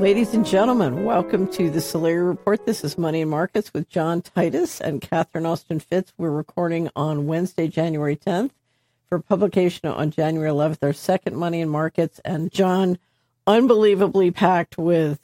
Ladies and gentlemen, welcome to the Solari Report. This is Money and Markets with John Titus and Catherine Austin Fitts. We're recording on Wednesday, January 10th for publication on January 11th, our second Money and Markets. And John, unbelievably packed with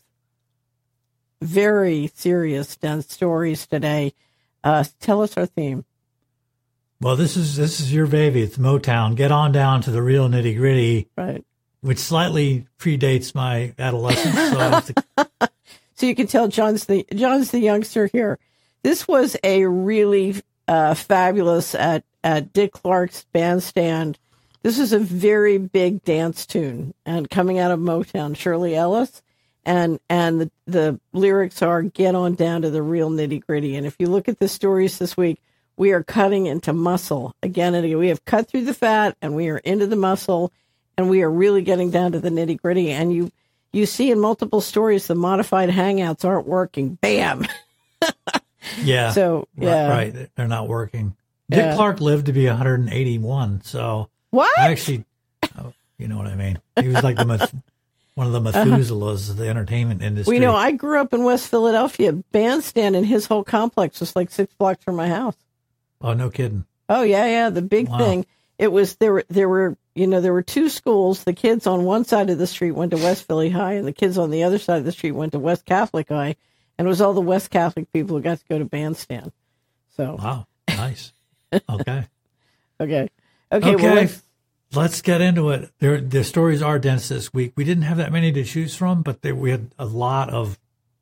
very serious, dense stories today. Tell us our theme. Well, this is your baby. It's Motown. Get on down to the real nitty gritty. Right. Which slightly predates my adolescence. So, I have to... So you can tell John's the youngster here. This was a really fabulous at Dick Clark's Bandstand. This is a very big dance tune, and coming out of Motown, Shirley Ellis, and the lyrics are "Get on down to the real nitty gritty." And if you look at the stories this week, we are cutting into muscle again and again. We have cut through the fat, and we are into the muscle. And we are really getting down to the nitty gritty. And you see in multiple stories, the modified hangouts aren't working. Bam. Yeah. So, yeah. Right. They're not working. Dick Clark lived to be 181. So what? Actually, you know what I mean? He was like one of the Methuselahs of the entertainment industry. Well, you know, I grew up in West Philadelphia. Bandstand and his whole complex was like 6 blocks from my house. Oh, no kidding. Oh, yeah. The big thing. It was, there were two schools. The kids on one side of the street went to West Philly High, and the kids on the other side of the street went to West Catholic High. And it was all the West Catholic people who got to go to Bandstand. So. Wow. Nice. Okay. Okay. Well, let's get into it. The stories are dense this week. We didn't have that many to choose from, but we had a lot of,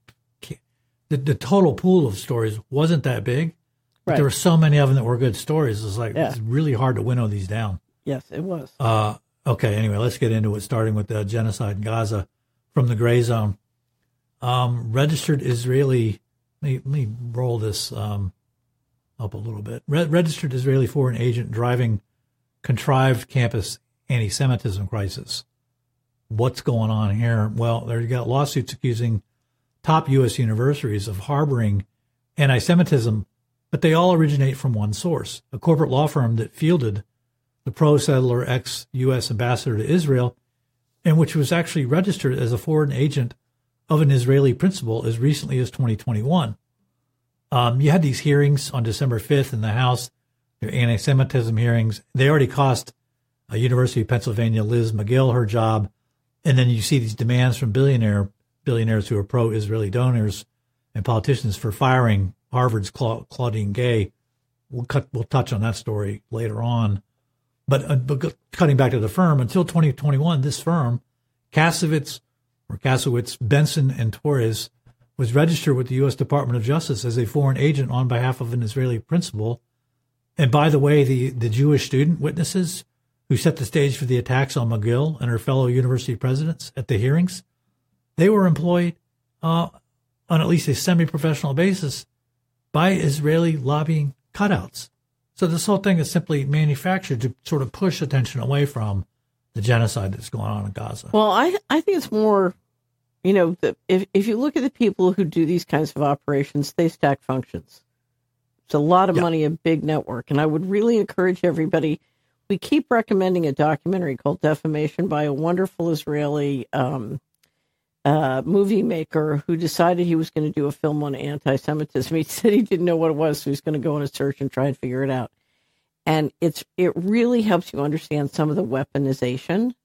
the total pool of stories wasn't that big. But there were so many of them that were good stories. It was like, it's really hard to winnow these down. Yes, it was. Okay, anyway, let's get into it, starting with the genocide in Gaza from the gray zone. Registered Israeli, let me roll this up a little bit. Registered Israeli foreign agent driving contrived campus anti-Semitism crisis. What's going on here? Well, there you got lawsuits accusing top U.S. universities of harboring anti-Semitism, but they all originate from one source, a corporate law firm that fielded the pro-settler ex-U.S. ambassador to Israel, and which was actually registered as a foreign agent of an Israeli principal as recently as 2021. You had these hearings on December 5th in the House, the anti-Semitism hearings. They already cost University of Pennsylvania Liz McGill her job, and then you see these demands from billionaires who are pro-Israeli donors and politicians for firing Harvard's Claudine Gay. We'll touch on that story later on. But cutting back to the firm, until 2021, this firm, Kasowitz, Benson, and Torres, was registered with the U.S. Department of Justice as a foreign agent on behalf of an Israeli principal. And by the way, the Jewish student witnesses who set the stage for the attacks on McGill and her fellow university presidents at the hearings, they were employed on at least a semi-professional basis by Israeli lobbying cutouts. So this whole thing is simply manufactured to sort of push attention away from the genocide that's going on in Gaza. Well, I think it's more, if you look at the people who do these kinds of operations, they stack functions. It's a lot of money, a big network. And I would really encourage everybody. We keep recommending a documentary called Defamation by a wonderful Israeli movie maker who decided he was going to do a film on anti-Semitism. He said he didn't know what it was, so he's going to go on a search and try and figure it out. And it really helps you understand some of the weaponization,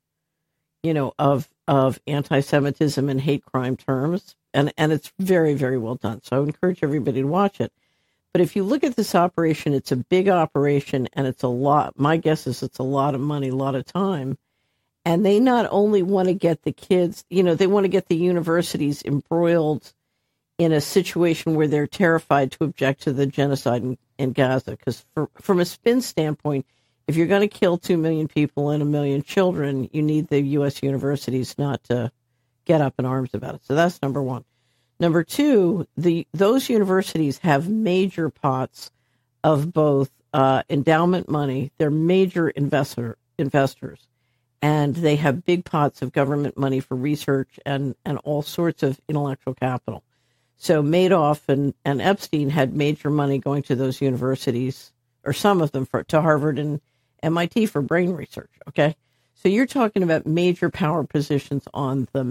of anti-Semitism and hate crime terms. And it's very, very well done. So I would encourage everybody to watch it. But if you look at this operation, it's a big operation, and it's a lot. My guess is it's a lot of money, a lot of time. And they not only want to get the kids, they want to get the universities embroiled in a situation where they're terrified to object to the genocide in Gaza. Because from a spin standpoint, if you're going to kill 2 million people and 1 million children, you need the U.S. universities not to get up in arms about it. So that's number one. Number two, those universities have major pots of both endowment money. They're major investors. And they have big pots of government money for research and all sorts of intellectual capital. So Madoff and Epstein had major money going to those universities, or some of them to Harvard and MIT for brain research, okay? So you're talking about major power positions on the map.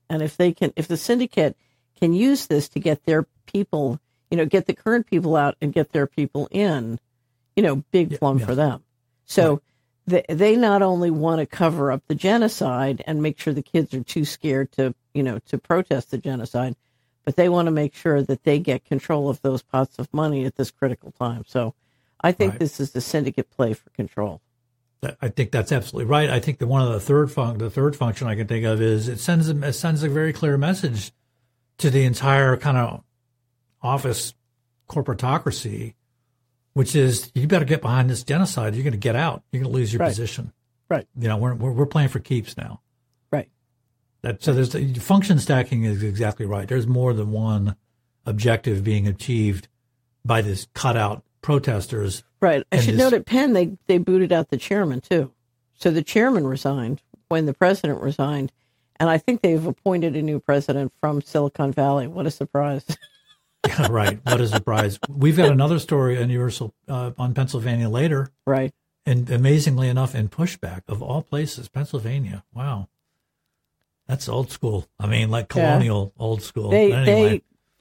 And if the syndicate can use this to get their people, get the current people out and get their people in, big plum for them. So they not only want to cover up the genocide and make sure the kids are too scared to protest the genocide, but they want to make sure that they get control of those pots of money at this critical time. So I think this is the syndicate play for control. I think that's absolutely right. I think the third function I can think of is it sends a very clear message to the entire kind of office corporatocracy, which is you better get behind this genocide. You're going to get out. You're going to lose your position. Right. We're playing for keeps now. Right. So there's the function stacking is exactly right. There's more than one objective being achieved by this cutout protesters. Right. I should note at Penn, they booted out the chairman, too. So the chairman resigned when the president resigned. And I think they've appointed a new president from Silicon Valley. What a surprise. Yeah, right. What a surprise. We've got another story on Universal on Pennsylvania later. Right. And amazingly enough, in Pushback, of all places, Pennsylvania. Wow. That's old school. I mean, like colonial old school. They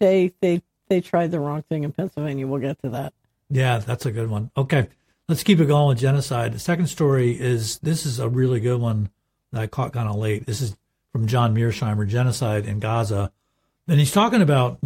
tried the wrong thing in Pennsylvania. We'll get to that. Yeah, that's a good one. Okay, let's keep it going with genocide. The second story this is a really good one that I caught kind of late. This is from John Mearsheimer, Genocide in Gaza. And he's talking about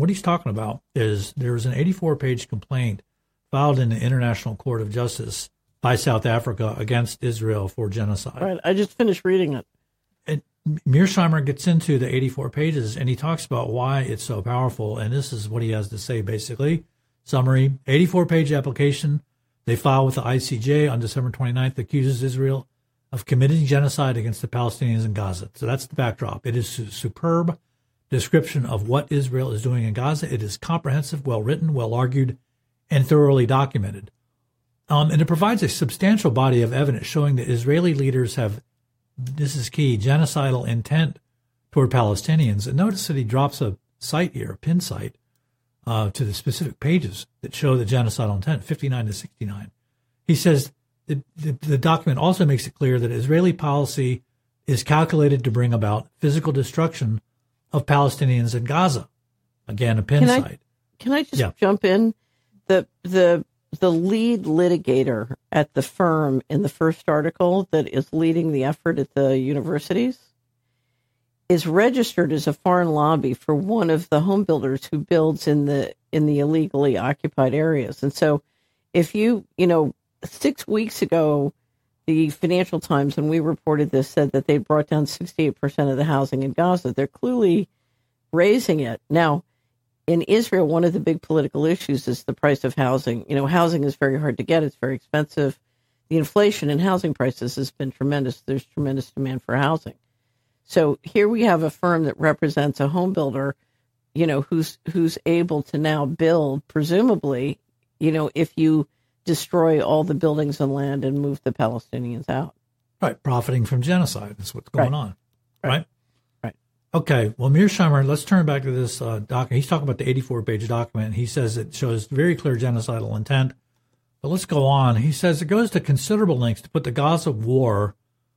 is there was an 84-page complaint filed in the International Court of Justice by South Africa against Israel for genocide. Right, I just finished reading it. And Mearsheimer gets into the 84 pages, and he talks about why it's so powerful. And this is what he has to say, basically. Summary, 84-page application they filed with the ICJ on December 29th accuses Israel of committing genocide against the Palestinians in Gaza. So that's the backdrop. It is a superb description of what Israel is doing in Gaza. It is comprehensive, well-written, well-argued, and thoroughly documented. And it provides a substantial body of evidence showing that Israeli leaders have, this is key, genocidal intent toward Palestinians. And notice that he drops a site here, a pin site, to the specific pages that show the genocidal intent, 59 to 69. He says the document also makes it clear that Israeli policy is calculated to bring about physical destruction of Palestinians in Gaza. Again, a pin site. Can I just jump in? The lead litigator at the firm in the first article that is leading the effort at the universities is registered as a foreign lobby for one of the home builders who builds in the illegally occupied areas. And so if 6 weeks ago, the Financial Times, when we reported this, said that they brought down 68% of the housing in Gaza. They're clearly raising it. Now, in Israel, one of the big political issues is the price of housing. Housing is very hard to get. It's very expensive. The inflation in housing prices has been tremendous. There's tremendous demand for housing. So here we have a firm that represents a home builder, who's able to now build, presumably, if you destroy all the buildings and land and move the Palestinians out. Right, profiting from genocide is what's going on, right? Right. Okay, well, Mearsheimer, let's turn back to this document. He's talking about the 84-page document. He says it shows very clear genocidal intent. But let's go on. He says it goes to considerable lengths to put the Gaza war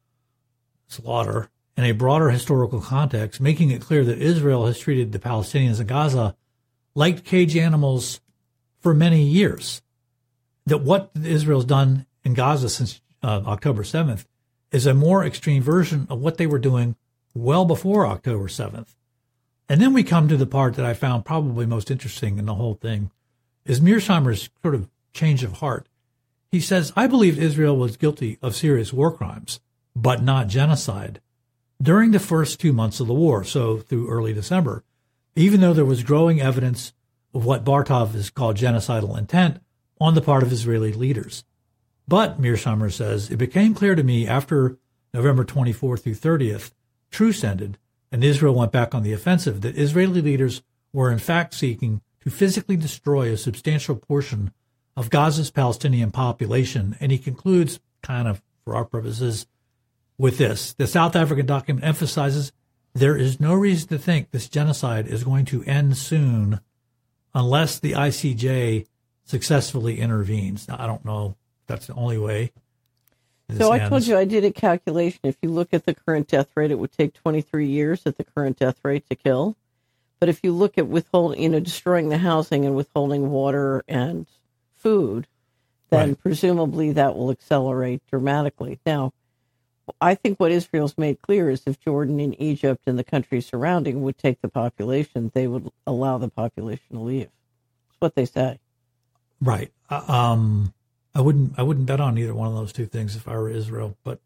slaughter in a broader historical context, making it clear that Israel has treated the Palestinians in Gaza like cage animals for many years. That what Israel's done in Gaza since October 7th is a more extreme version of what they were doing well before October 7th. And then we come to the part that I found probably most interesting in the whole thing, is Mearsheimer's sort of change of heart. He says, I believe Israel was guilty of serious war crimes, but not genocide, during the first 2 months of the war, so through early December, even though there was growing evidence of what Bartov has called genocidal intent on the part of Israeli leaders. But, Mearsheimer says, it became clear to me after November 24th through 30th, truce ended, and Israel went back on the offensive, that Israeli leaders were in fact seeking to physically destroy a substantial portion of Gaza's Palestinian population. And he concludes, kind of for our purposes, with this. The South African document emphasizes there is no reason to think this genocide is going to end soon unless the ICJ successfully intervenes. Now, I don't know if that's the only way So I told you I did a calculation. If you look at the current death rate, it would take 23 years at the current death rate to kill. But if you look at destroying the housing and withholding water and food, then presumably that will accelerate dramatically. Now, I think what Israel's made clear is if Jordan and Egypt and the countries surrounding would take the population, they would allow the population to leave. That's what they say. Right. I wouldn't bet on either one of those two things if I were Israel. But,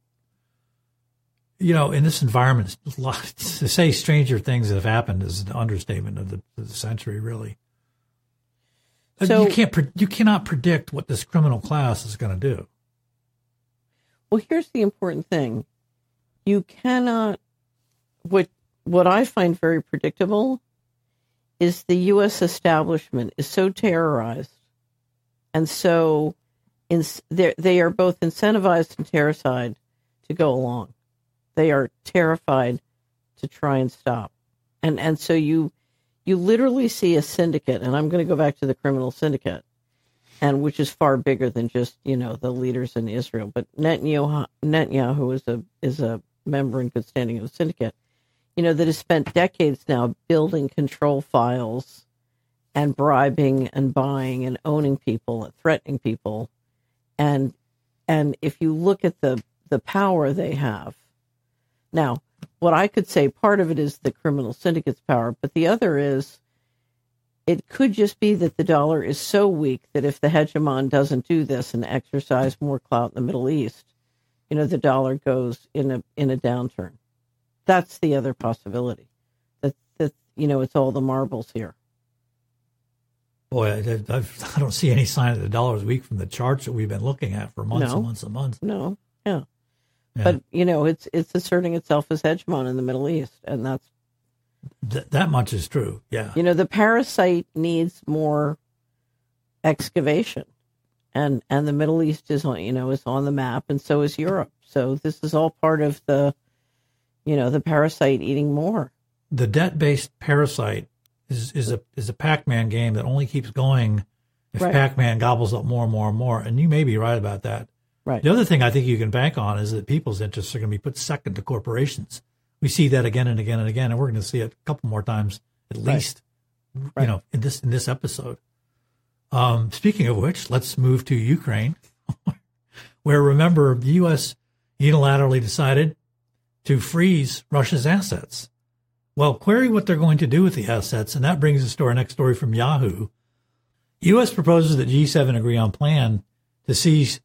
in this environment, to say stranger things have happened is an understatement of the century, really. So, you cannot predict what this criminal class is going to do. Well, here's the important thing. You cannot, what I find very predictable is the U.S. establishment is so terrorized and so they are both incentivized and terrified to go along. They are terrified to try and stop. And so you literally see a syndicate, and I'm going to go back to the criminal syndicate, and which is far bigger than just, the leaders in Israel. But Netanyahu is a member in good standing of the syndicate, that has spent decades now building control files and bribing and buying and owning people and threatening people. And if you look at the power they have, now, what I could say, part of it is the criminal syndicate's power, but the other is it could just be that the dollar is so weak that if the hegemon doesn't do this and exercise more clout in the Middle East, the dollar goes in a downturn. That's the other possibility. That it's all the marbles here. Boy, I don't see any sign that the dollar is weak from the charts that we've been looking at for months and months and months. No, yeah. But, it's asserting itself as hegemon in the Middle East, and that's... that much is true, yeah. The parasite needs more excavation, and the Middle East is on the map, and so is Europe. So this is all part of the parasite eating more. The debt-based parasite is a Pac-Man game that only keeps going if Pac-Man gobbles up more and more and more, and you may be right about that. Right. The other thing I think you can bank on is that people's interests are going to be put second to corporations. We see that again and again and again, and we're going to see it a couple more times at least, in this episode. Speaking of which, let's move to Ukraine, where, remember, the U.S. unilaterally decided to freeze Russia's assets. Well, query what they're going to do with the assets, and that brings us to our next story from Yahoo. U.S. proposes that G7 agree on plan to seize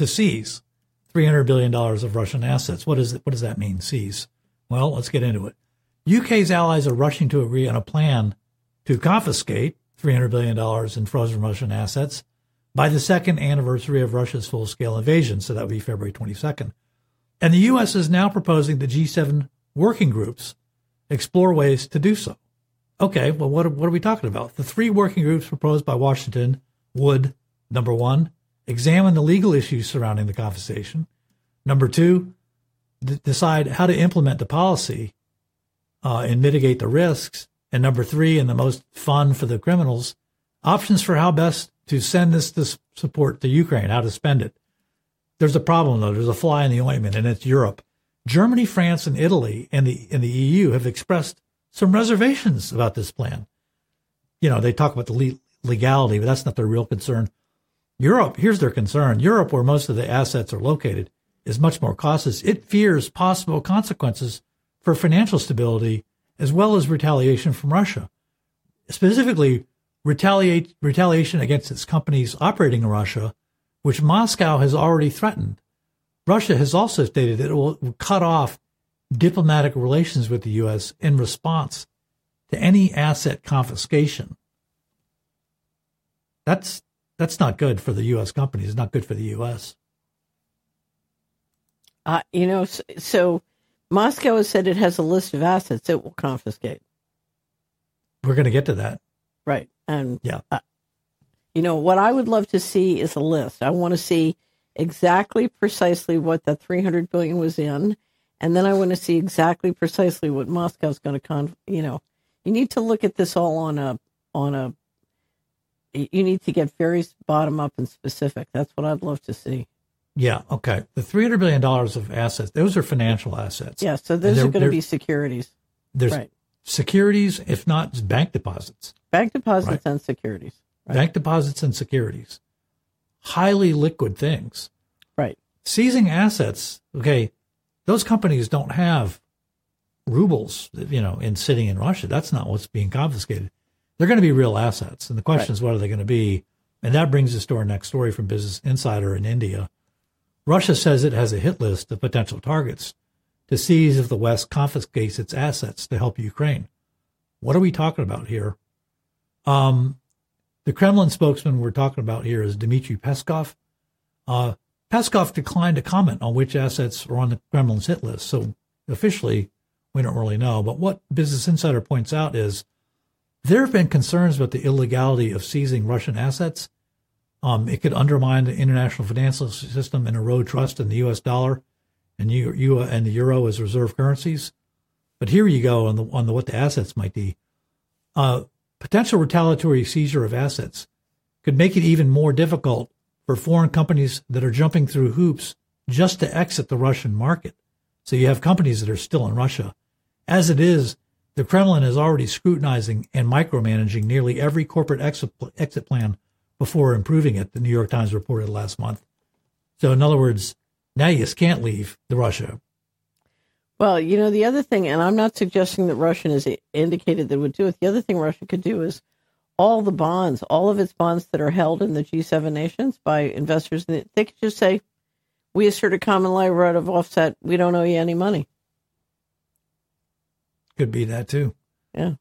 $300 billion of Russian assets. What does that mean, seize? Well, let's get into it. UK's allies are rushing to agree on a plan to confiscate $300 billion in frozen Russian assets by the second anniversary of Russia's full-scale invasion, so that would be February 22nd. And the U.S. is now proposing the G7 working groups explore ways to do so. Okay, well, what are we talking about? The three working groups proposed by Washington would, number one, examine the legal issues surrounding the confiscation. Number two, decide how to implement the policy and mitigate the risks. And number three, and the most fun for the criminals, options for how best to send this support to Ukraine, how to spend it. There's a problem, though. There's a fly in the ointment, and it's Europe. Germany, France, and Italy and the EU have expressed some reservations about this plan. They talk about the legality, but that's not their real concern. Europe, here's their concern. Europe, where most of the assets are located, is much more cautious. It fears possible consequences for financial stability as well as retaliation from Russia. Specifically, retaliation against its companies operating in Russia, which Moscow has already threatened. Russia has also stated that it will cut off diplomatic relations with the U.S. in response to any asset confiscation. That's not good for the U.S. companies. It's not good for the U.S. So Moscow has said it has a list of assets it will confiscate. We're going to get to that. Right. And, yeah. What I would love to see is a list. I want to see exactly precisely what the $300 billion was in. And then I want to see exactly precisely what Moscow's going to, you need to look at this all you need to get very bottom up and specific. That's what I'd love to see. Yeah, okay. The $300 billion of assets, those are financial assets. Yeah, so those are going to be securities. There's right. securities, if not bank deposits. Bank deposits and securities. Right. Bank deposits and securities. Highly liquid things. Right. Seizing assets, okay, those companies don't have rubles, in sitting in Russia. That's not what's being confiscated. They're going to be real assets. And the question is, what are they going to be? And that brings us to our next story from Business Insider in India. Russia says it has a hit list of potential targets to seize if the West confiscates its assets to help Ukraine. What are we talking about here? The Kremlin spokesman we're talking about here is Dmitry Peskov. Peskov declined to comment on which assets are on the Kremlin's hit list. So officially, we don't really know. But what Business Insider points out is there have been concerns about the illegality of seizing Russian assets. It could undermine the international financial system and erode trust in the U.S. dollar and the euro as reserve currencies. But here you go on what the assets might be. Potential retaliatory seizure of assets could make it even more difficult for foreign companies that are jumping through hoops just to exit the Russian market. So you have companies that are still in Russia. As it is, the Kremlin is already scrutinizing and micromanaging nearly every corporate exit plan before improving it, the New York Times reported last month. So in other words, now you just can't leave the Russia. Well, the other thing, and I'm not suggesting that Russia has indicated that would do it. The other thing Russia could do is all of its bonds that are held in the G7 nations by investors, they could just say, we assert a common law right of offset. We don't owe you any money. Could be that too. Yeah.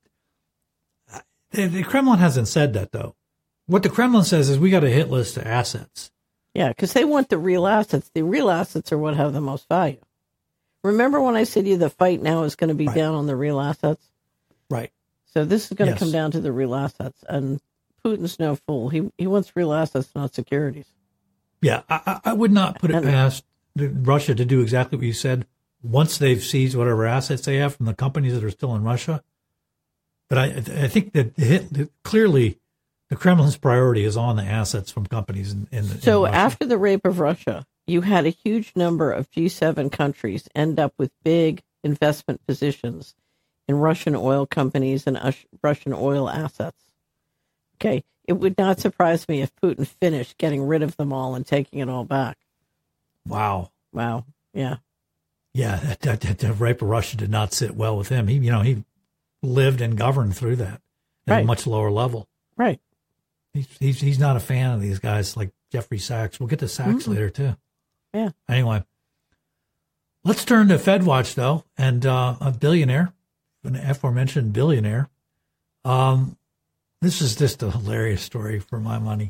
The Kremlin hasn't said that though. What the Kremlin says is we got a hit list of assets. Yeah, because they want the real assets. The real assets are what have the most value. Remember when I said to you the fight now is going to be down on the real assets? Right. So this is going to come down to the real assets. And Putin's no fool. He wants real assets, not securities. Yeah, I would not put it past Russia to do exactly what you said once they've seized whatever assets they have from the companies that are still in Russia. But I think that clearly the Kremlin's priority is on the assets from companies in Russia. After the rape of Russia, you had a huge number of G7 countries end up with big investment positions in Russian oil companies and Russian oil assets. Okay, it would not surprise me if Putin finished getting rid of them all and taking it all back. Wow, yeah. Yeah, that rape of Russia did not sit well with him. He lived and governed through that at a much lower level. Right. He's not a fan of these guys like Jeffrey Sachs. We'll get to Sachs later too. Yeah. Anyway, let's turn to FedWatch though, and a billionaire, an aforementioned billionaire. This is just a hilarious story for my money.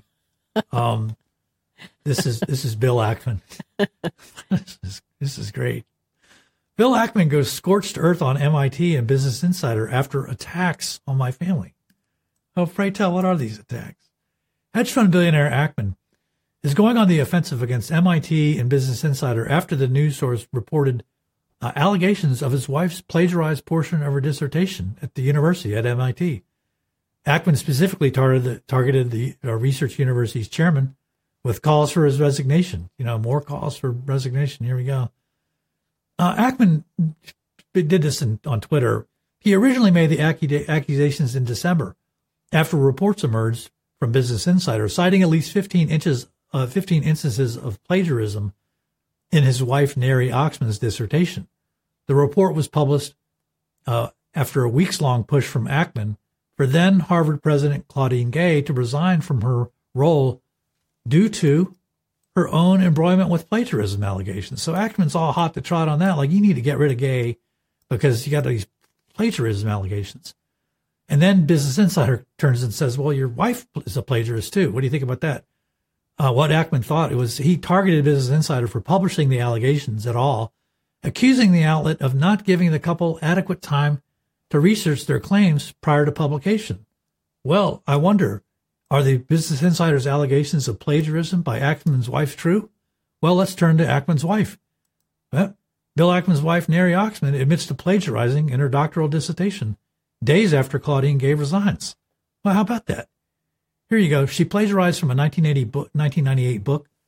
This is Bill Ackman. This is great. Bill Ackman goes scorched earth on MIT and Business Insider after attacks on my family. Oh, pray tell, what are these attacks? Hedge fund billionaire Ackman is going on the offensive against MIT and Business Insider after the news source reported allegations of his wife's plagiarized portion of her dissertation at the university at MIT. Ackman specifically targeted the research university's chairman with calls for his resignation. More calls for resignation. Here we go. Ackman did this on Twitter. He originally made the accusations in December after reports emerged from Business Insider citing at least 15 instances of plagiarism in his wife Neri Oxman's dissertation. The report was published after a weeks-long push from Ackman for then Harvard President Claudine Gay to resign from her role due to her own embroilment with plagiarism allegations. So Ackman's all hot to trot on that. Like, you need to get rid of Gay because you got these plagiarism allegations. And then Business Insider turns and says, well, your wife is a plagiarist too. What do you think about that? What Ackman thought, he targeted Business Insider for publishing the allegations at all, accusing the outlet of not giving the couple adequate time to research their claims prior to publication. Well, I wonder, are the Business Insider's allegations of plagiarism by Ackman's wife true? Well, let's turn to Ackman's wife. Bill Ackman's wife, Neri Oxman, admits to plagiarizing in her doctoral dissertation days after Claudine Gay resigns. Well, how about that? Here you go. She plagiarized from a 1998 book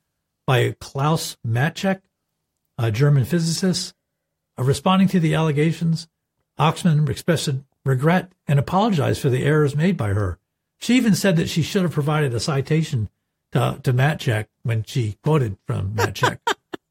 by Klaus Matschek, a German physicist. Responding to the allegations, Oxman expressed regret and apologized for the errors made by her. She even said that she should have provided a citation to Matschek when she quoted from Matschek.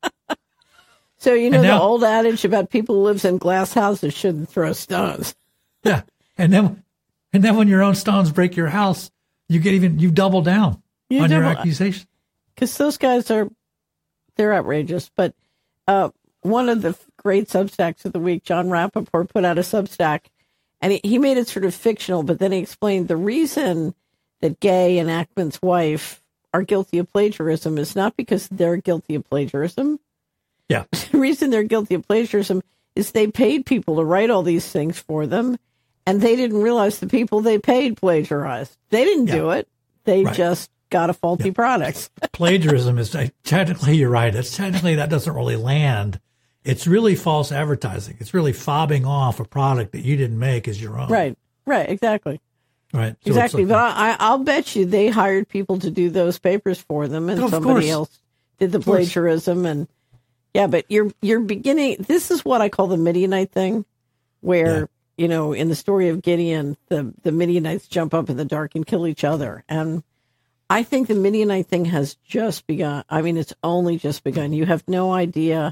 So, the old adage about people who live in glass houses shouldn't throw stones. Yeah. And then when your own stones break your house, you double down on your accusation. Because those guys they're outrageous. But one of the great Substacks of the week, John Rappaport, put out a Substack, and he made it sort of fictional, but then he explained the reason that Gay and Ackman's wife are guilty of plagiarism is not because they're guilty of plagiarism. Yeah. The reason they're guilty of plagiarism is they paid people to write all these things for them, and they didn't realize the people they paid plagiarized. They didn't do it. They just got a faulty product. Plagiarism is, technically, you're right. That doesn't really land. It's really false advertising. It's really fobbing off a product that you didn't make as your own. Right, exactly. Right. So exactly. But I'll bet you they hired people to do those papers for them, and somebody else did the plagiarism. And but you're beginning. This is what I call the Midianite thing, where in the story of Gideon, the Midianites jump up in the dark and kill each other. And I think the Midianite thing has just begun. I mean, it's only just begun. You have no idea.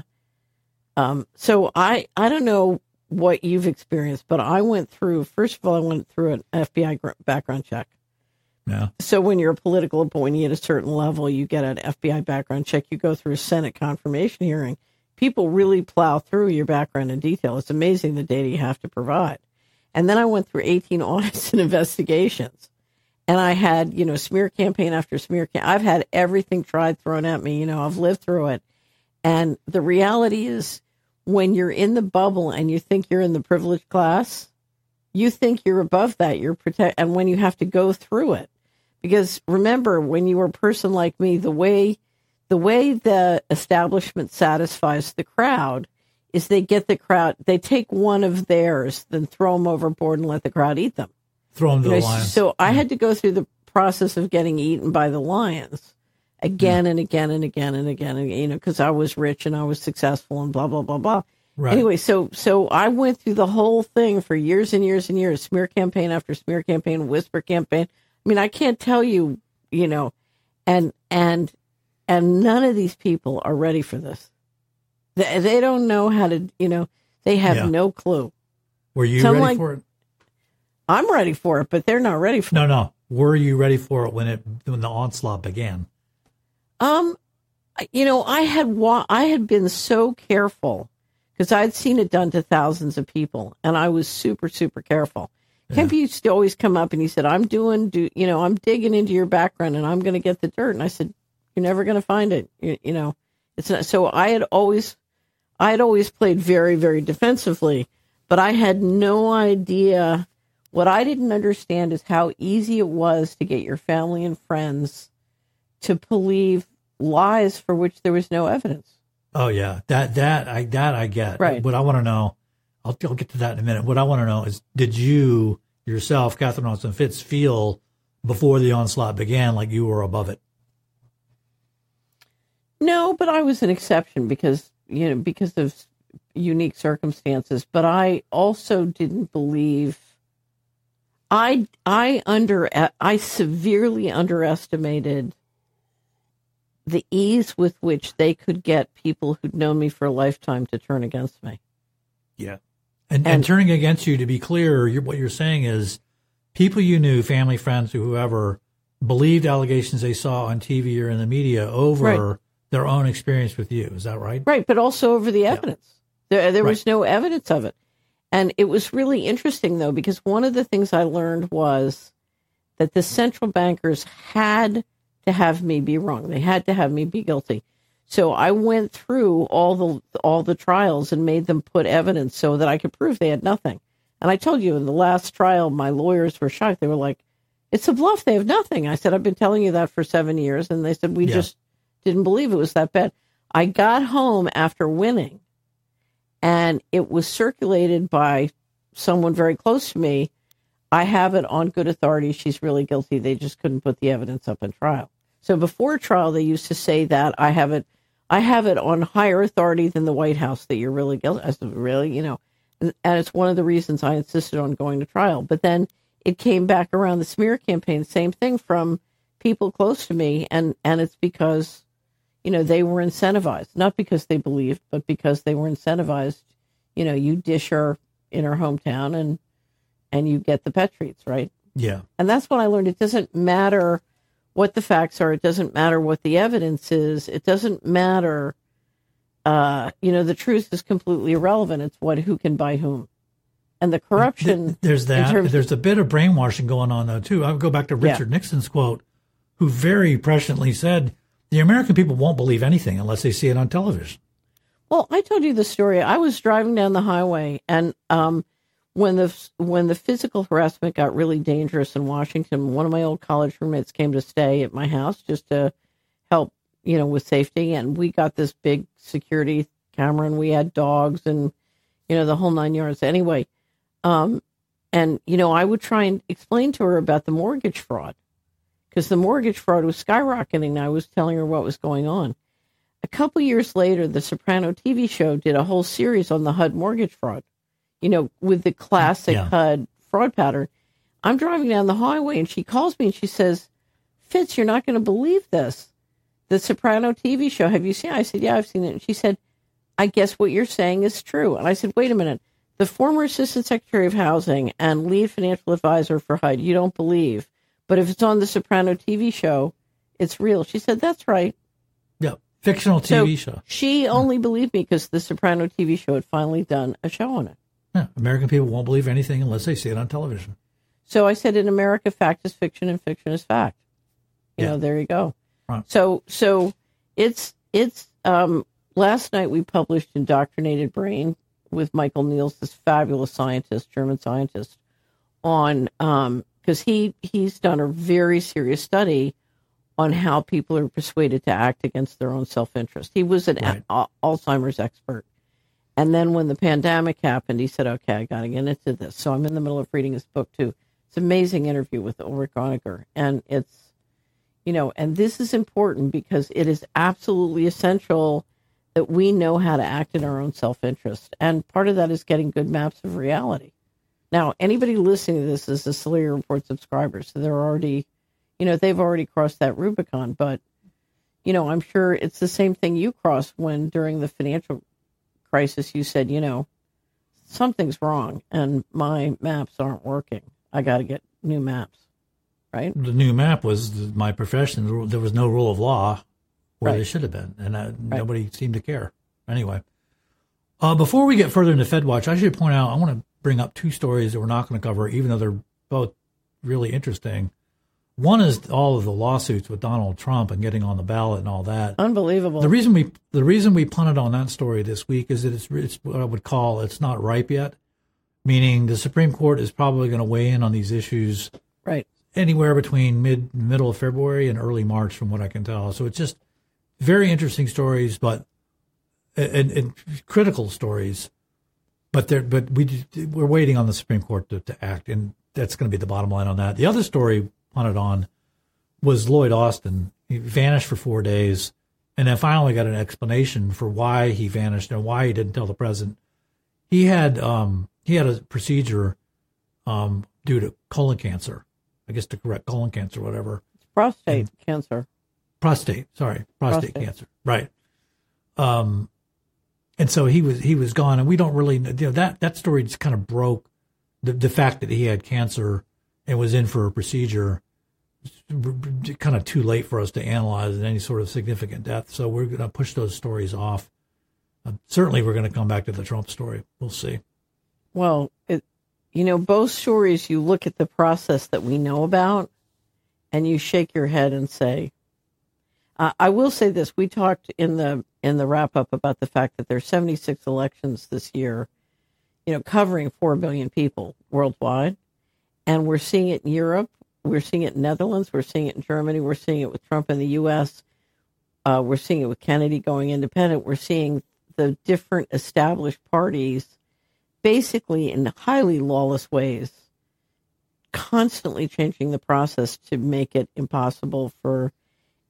So I don't know what you've experienced, but first of all, I went through an FBI background check. Yeah. So when you're a political appointee at a certain level, you get an FBI background check. You go through a Senate confirmation hearing. People really plow through your background in detail. It's amazing the data you have to provide. And then I went through 18 audits and investigations. And I had, smear campaign after smear campaign. I've had everything thrown at me. I've lived through it. And the reality is, when you're in the bubble and you think you're in the privileged class, you think you're above that. You're and when you have to go through it, because remember, when you were a person like me, the way the establishment satisfies the crowd is they take one of theirs, then throw them overboard and let the crowd eat them. Throw them to the lions. So I had to go through the process of getting eaten by the lions again and again and again and again, because I was rich and I was successful and blah, blah, blah, blah. Right. Anyway, so I went through the whole thing for years and years and years, smear campaign after smear campaign, whisper campaign. I mean, I can't tell you, and none of these people are ready for this. They don't know how to, they have no clue. Were you ready for it? I'm ready for it, but they're not ready for it. No. Were you ready for it when the onslaught began? I had been so careful because I'd seen it done to thousands of people, and I was super, super careful. Kemp used to always come up and he said, I'm digging into your background and I'm going to get the dirt. And I said, you're never going to find it. It's not. So I had always played very, very defensively, but I had no idea. What I didn't understand is how easy it was to get your family and friends to believe lies for which there was no evidence. Oh yeah, that I get. Right. What I want to know, I'll get to that in a minute. What I want to know is, did you yourself, Catherine Austin Fitts, feel before the onslaught began like you were above it? No, but I was an exception because of unique circumstances. But I also didn't believe. I severely underestimated the ease with which they could get people who'd known me for a lifetime to turn against me. Yeah. And turning against you, to be clear, what you're saying is people you knew, family, friends, or whoever, believed allegations they saw on TV or in the media over their own experience with you. Is that right? Right, but also over the evidence. There was no evidence of it. And it was really interesting, though, because one of the things I learned was that the central bankers had to have me be wrong. They had to have me be guilty. So I went through all the trials and made them put evidence so that I could prove they had nothing. And I told you in the last trial, my lawyers were shocked. They were like, it's a bluff. They have nothing. I said, I've been telling you that for 7 years. And they said, we just didn't believe it was that bad. I got home after winning, and it was circulated by someone very close to me. I have it on good authority. She's really guilty. They just couldn't put the evidence up in trial. So before trial, they used to say that I have it on higher authority than the White House that you're really guilty. I said, really, and it's one of the reasons I insisted on going to trial. But then it came back around the smear campaign, same thing from people close to me, and it's because, they were incentivized, not because they believed, but because they were incentivized. You dish her in her hometown, and you get the pet treats, right? Yeah. And that's when I learned it doesn't matter what the facts are. It doesn't matter what the evidence is. It doesn't matter. The truth is completely irrelevant. It's who can buy whom. And the corruption. There's that. There's a bit of brainwashing going on, though, too. I would go back to Richard Nixon's quote, who very presciently said, the American people won't believe anything unless they see it on television. Well, I told you the story. I was driving down the highway, and when the physical harassment got really dangerous in Washington, one of my old college roommates came to stay at my house just to help, with safety. And we got this big security camera, and we had dogs and, the whole 9 yards. Anyway, I would try and explain to her about the mortgage fraud, because the mortgage fraud was skyrocketing. And I was telling her what was going on. A couple years later, the Soprano TV show did a whole series on the HUD mortgage fraud. With the classic HUD fraud pattern. I'm driving down the highway, and she calls me, and she says, Fitz, you're not going to believe this. The Soprano TV show, have you seen it? I said, yeah, I've seen it. And she said, I guess what you're saying is true. And I said, wait a minute. The former Assistant Secretary of Housing and lead financial advisor for HUD, you don't believe. But if it's on the Soprano TV show, it's real. She said, that's right. Yeah, fictional TV show. She only believed me because the Soprano TV show had finally done a show on it. Yeah, American people won't believe anything unless they see it on television. So I said, in America, fact is fiction and fiction is fact. There you go. Right. So it's last night we published Indoctrinated Brain with Michael Niels, this fabulous scientist, German scientist, on because he's done a very serious study on how people are persuaded to act against their own self-interest. He was an Alzheimer's expert. And then when the pandemic happened, he said, okay, I got to get into this. So I'm in the middle of reading his book, too. It's an amazing interview with Ulrich Honegger. And it's, and this is important because it is absolutely essential that we know how to act in our own self-interest. And part of that is getting good maps of reality. Now, anybody listening to this is a Solari Report subscriber. So they're already, they've already crossed that Rubicon. But, I'm sure it's the same thing you crossed when during the financial crisis, you said, something's wrong and my maps aren't working. I got to get new maps, right? The new map was my profession. There was no rule of law where they should have been, and nobody seemed to care. Anyway, before we get further into FedWatch, I should point out, I want to bring up two stories that we're not going to cover, even though they're both really interesting. One is all of the lawsuits with Donald Trump and getting on the ballot and all that. Unbelievable. The reason we punted on that story this week is that it's what I would call it's not ripe yet, meaning the Supreme Court is probably going to weigh in on these issues anywhere between middle of February and early March, from what I can tell. So it's just very interesting stories, but and critical stories. But we're waiting on the Supreme Court to act, and that's going to be the bottom line on that. The other story punted on was Lloyd Austin. He vanished for 4 days, and then finally got an explanation for why he vanished and why he didn't tell the president. He had a procedure due to colon cancer, I guess to correct colon cancer, whatever. Prostate cancer. Prostate cancer, right? And so he was gone, and we don't really that story just kind of broke the fact that he had cancer and was in for a procedure. Kind of too late for us to analyze any sort of significant death. So we're going to push those stories off. Certainly we're going to come back to the Trump story. We'll see. Well, both stories, you look at the process that we know about and you shake your head and say, I will say this. We talked in the wrap up about the fact that there's 76 elections this year, covering 4 billion people worldwide. And we're seeing it in Europe. We're seeing it in Netherlands. We're seeing it in Germany. We're seeing it with Trump in the U.S. We're seeing it with Kennedy going independent. We're seeing the different established parties basically in highly lawless ways, constantly changing the process to make it impossible for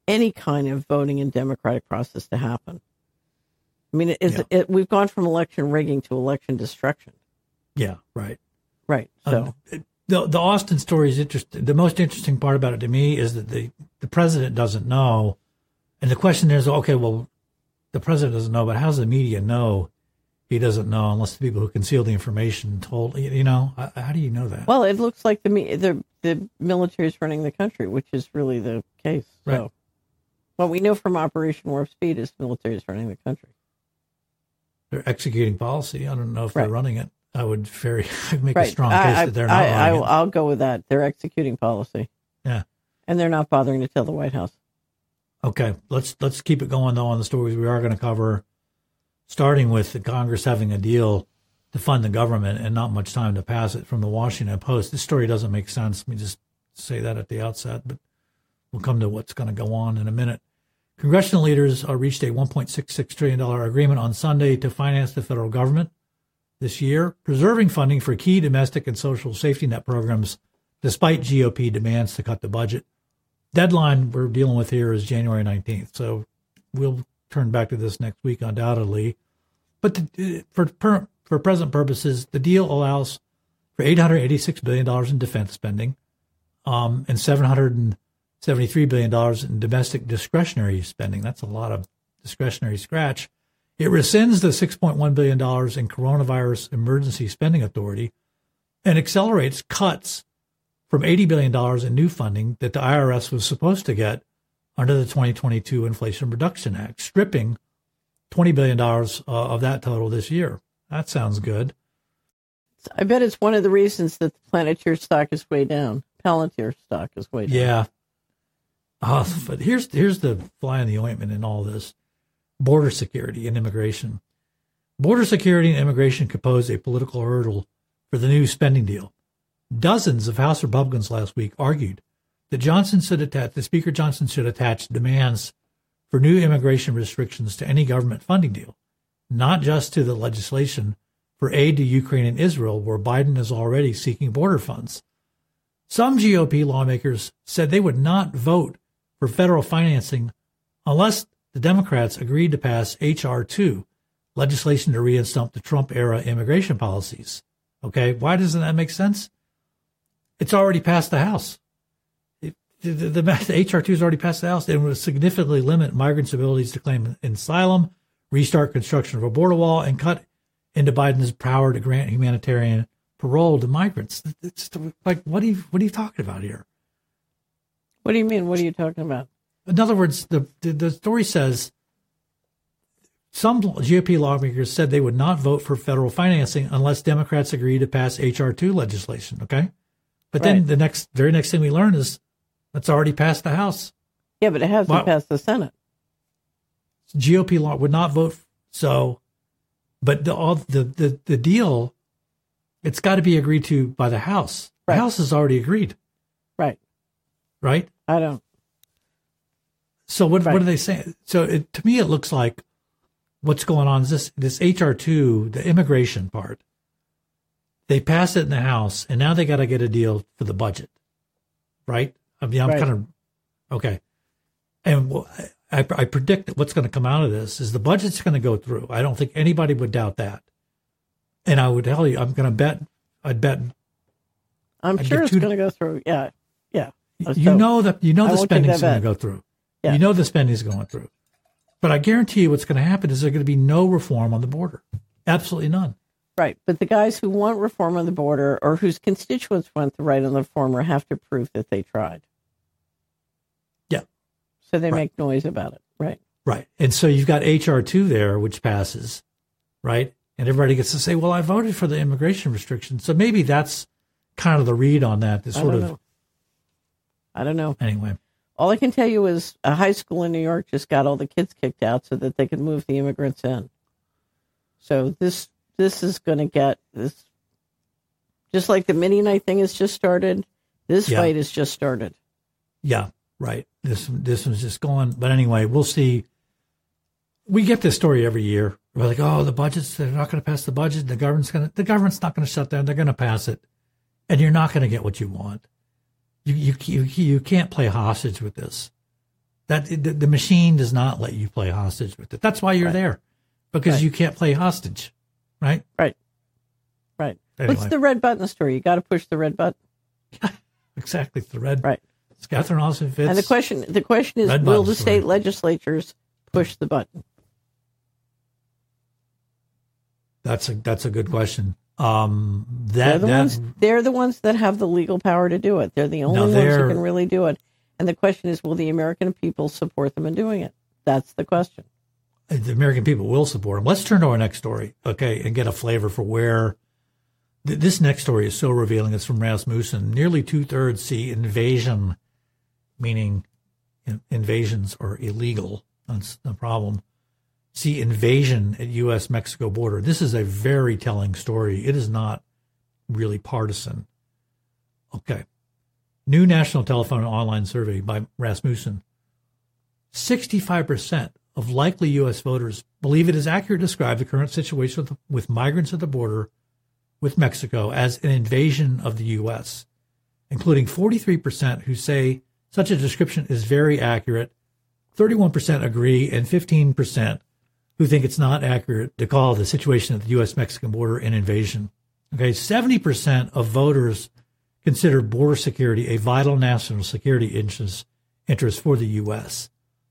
any kind of voting and democratic process to happen. I mean, we've gone from election rigging to election destruction. Yeah, right. Right. So the Austin story is interesting. The most interesting part about it to me is that the president doesn't know. And the question is, okay, well, the president doesn't know, but how does the media know he doesn't know unless the people who conceal the information told, how do you know that? Well, it looks like the military is running the country, which is really the case. So Right. what we know from Operation Warp Speed is the military is running the country. They're executing policy. I don't know if Right. they're running it. I would make Right. a strong case that they're not running it. I'll go with that. They're executing policy. Yeah. And they're not bothering to tell the White House. Okay, let's keep it going, though, on the stories we are going to cover, starting with the Congress having a deal to fund the government and not much time to pass it from the Washington Post. This story doesn't make sense. Let me just say that at the outset, but we'll come to what's going to go on in a minute. Congressional leaders reached a $1.66 trillion agreement on Sunday to finance the federal government this year, preserving funding for key domestic and social safety net programs, despite GOP demands to cut the budget. Deadline we're dealing with here is January 19th, so we'll turn back to this next week undoubtedly. But for present purposes, the deal allows for $886 billion in defense spending and $773 billion in domestic discretionary spending. That's a lot of discretionary scratch. It rescinds the $6.1 billion in coronavirus emergency spending authority and accelerates cuts from $80 billion in new funding that the IRS was supposed to get under the 2022 Inflation Reduction Act, stripping $20 billion of that total this year. That sounds good. I bet it's one of the reasons that the Palantir stock is way down. Palantir stock is way down. Yeah. But here's the fly in the ointment in all this. Border security and immigration. Border security and immigration could pose a political hurdle for the new spending deal. Dozens of House Republicans last week argued that Speaker Johnson should attach demands for new immigration restrictions to any government funding deal, not just to the legislation for aid to Ukraine and Israel, where Biden is already seeking border funds. Some GOP lawmakers said they would not vote for federal financing unless the Democrats agreed to pass H.R. 2, legislation to reinstate the Trump-era immigration policies. Okay, why doesn't that make sense? It's already passed the House. The H.R. 2 has already passed the House and will significantly limit migrants' abilities to claim asylum, restart construction of a border wall, and cut into Biden's power to grant humanitarian parole to migrants. It's like, what are you talking about here? What do you mean? What are you talking about? In other words, the story says some GOP lawmakers said they would not vote for federal financing unless Democrats agree to pass H.R. 2 legislation. Okay. But then the very next thing we learn is that's already passed the House. Yeah, but it hasn't passed the Senate. GOP law would not vote. So, but the deal, it's got to be agreed to by the House. The House has already agreed. Right. Right? I don't. So what are they saying? So to me, it looks like what's going on is this H.R. 2, the immigration part. They passed it in the House, and now they got to get a deal for the budget, right? I mean, I'm kind of, okay. And I predict that what's going to come out of this is the budget's going to go through. I don't think anybody would doubt that. And I would tell you, I'm going to bet, I'm sure it's going to go through. Yeah. Yeah. You know the spending's going to go through. Yeah. You know the spending's going through. But I guarantee you what's going to happen is there's going to be no reform on the border. Absolutely none. Right. But the guys who want reform on the border or whose constituents want the right on the reformer have to prove that they tried. Yeah. So they make noise about it. Right. Right. And so you've got H.R. 2 there, which passes. Right. And everybody gets to say, well, I voted for the immigration restrictions. So maybe that's kind of the read on that. I don't know. Anyway. All I can tell you is a high school in New York just got all the kids kicked out so that they could move the immigrants in. So this is going to get this, just like the Midianite thing has just started. This fight has just started. Yeah, right. This one's just going. But anyway, we'll see. We get this story every year. We're like, oh, they're not going to pass the budget. The government's not going to shut down. They're going to pass it, and you're not going to get what you want. You can't play hostage with this. That the machine does not let you play hostage with it. That's why you're there, because you can't play hostage, right? Right. Anyway. What's the red button story? You got to push the red button. Exactly, the red. Right. Catherine Austin Fitts. And the question is, will the state legislatures push the button? That's a good question. They're the ones that have the legal power to do it. They're the only ones who can really do it. And the question is, will the American people support them in doing it? That's the question. The American people will support them. Let's turn to our next story, okay, and get a flavor for where this next story is so revealing. It's from Rasmussen. Nearly 2/3 see invasion, meaning invasions are illegal. That's the problem. See invasion at U.S.-Mexico border. This is a very telling story. It is not really partisan. Okay. New National Telephone and Online Survey by Rasmussen. 65% of likely U.S. voters believe it is accurate to describe the current situation with migrants at the border with Mexico as an invasion of the U.S., including 43% who say such a description is very accurate, 31% agree, and 15% who think it's not accurate to call the situation at the U.S.-Mexican border an invasion. Okay, 70% of voters consider border security a vital national security interest for the U.S.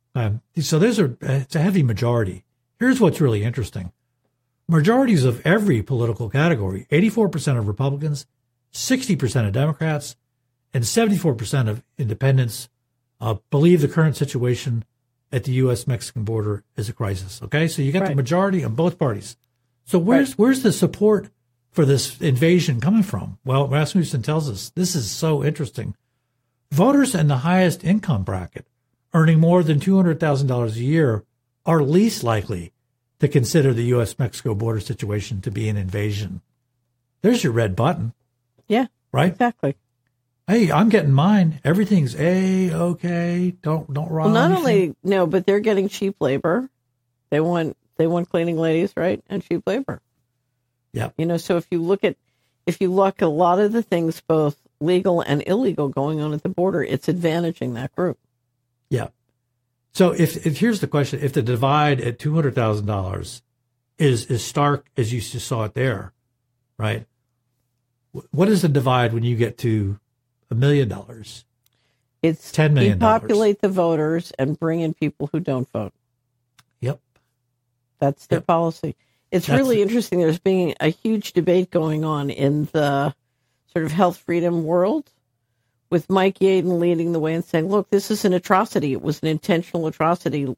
So it's a heavy majority. Here's what's really interesting. Majorities of every political category, 84% of Republicans, 60% of Democrats, and 74% of independents believe the current situation at the U.S.-Mexican border is a crisis. Okay, so you got the majority on both parties. So where's the support for this invasion coming from? Well, Rasmussen tells us this is so interesting. Voters in the highest income bracket, earning more than $200,000 a year, are least likely to consider the U.S.-Mexico border situation to be an invasion. There's your red button. Yeah, right? Exactly. Hey, I'm getting mine. Everything's okay. Don't rob. Well, not only but they're getting cheap labor. They want cleaning ladies, right, and cheap labor. Yeah. So if you look at a lot of the things, both legal and illegal, going on at the border, it's advantaging that group. Yeah. So if here's the question: if the divide at $200,000 is stark as you just saw it there, right? What is the divide when you get to $1 million? It's $10 million. Depopulate the voters and bring in people who don't vote. Yep. That's their policy. It's really interesting. There's been a huge debate going on in the sort of health freedom world, with Mike Yaden leading the way and saying, look, this is an atrocity. It was an intentional atrocity,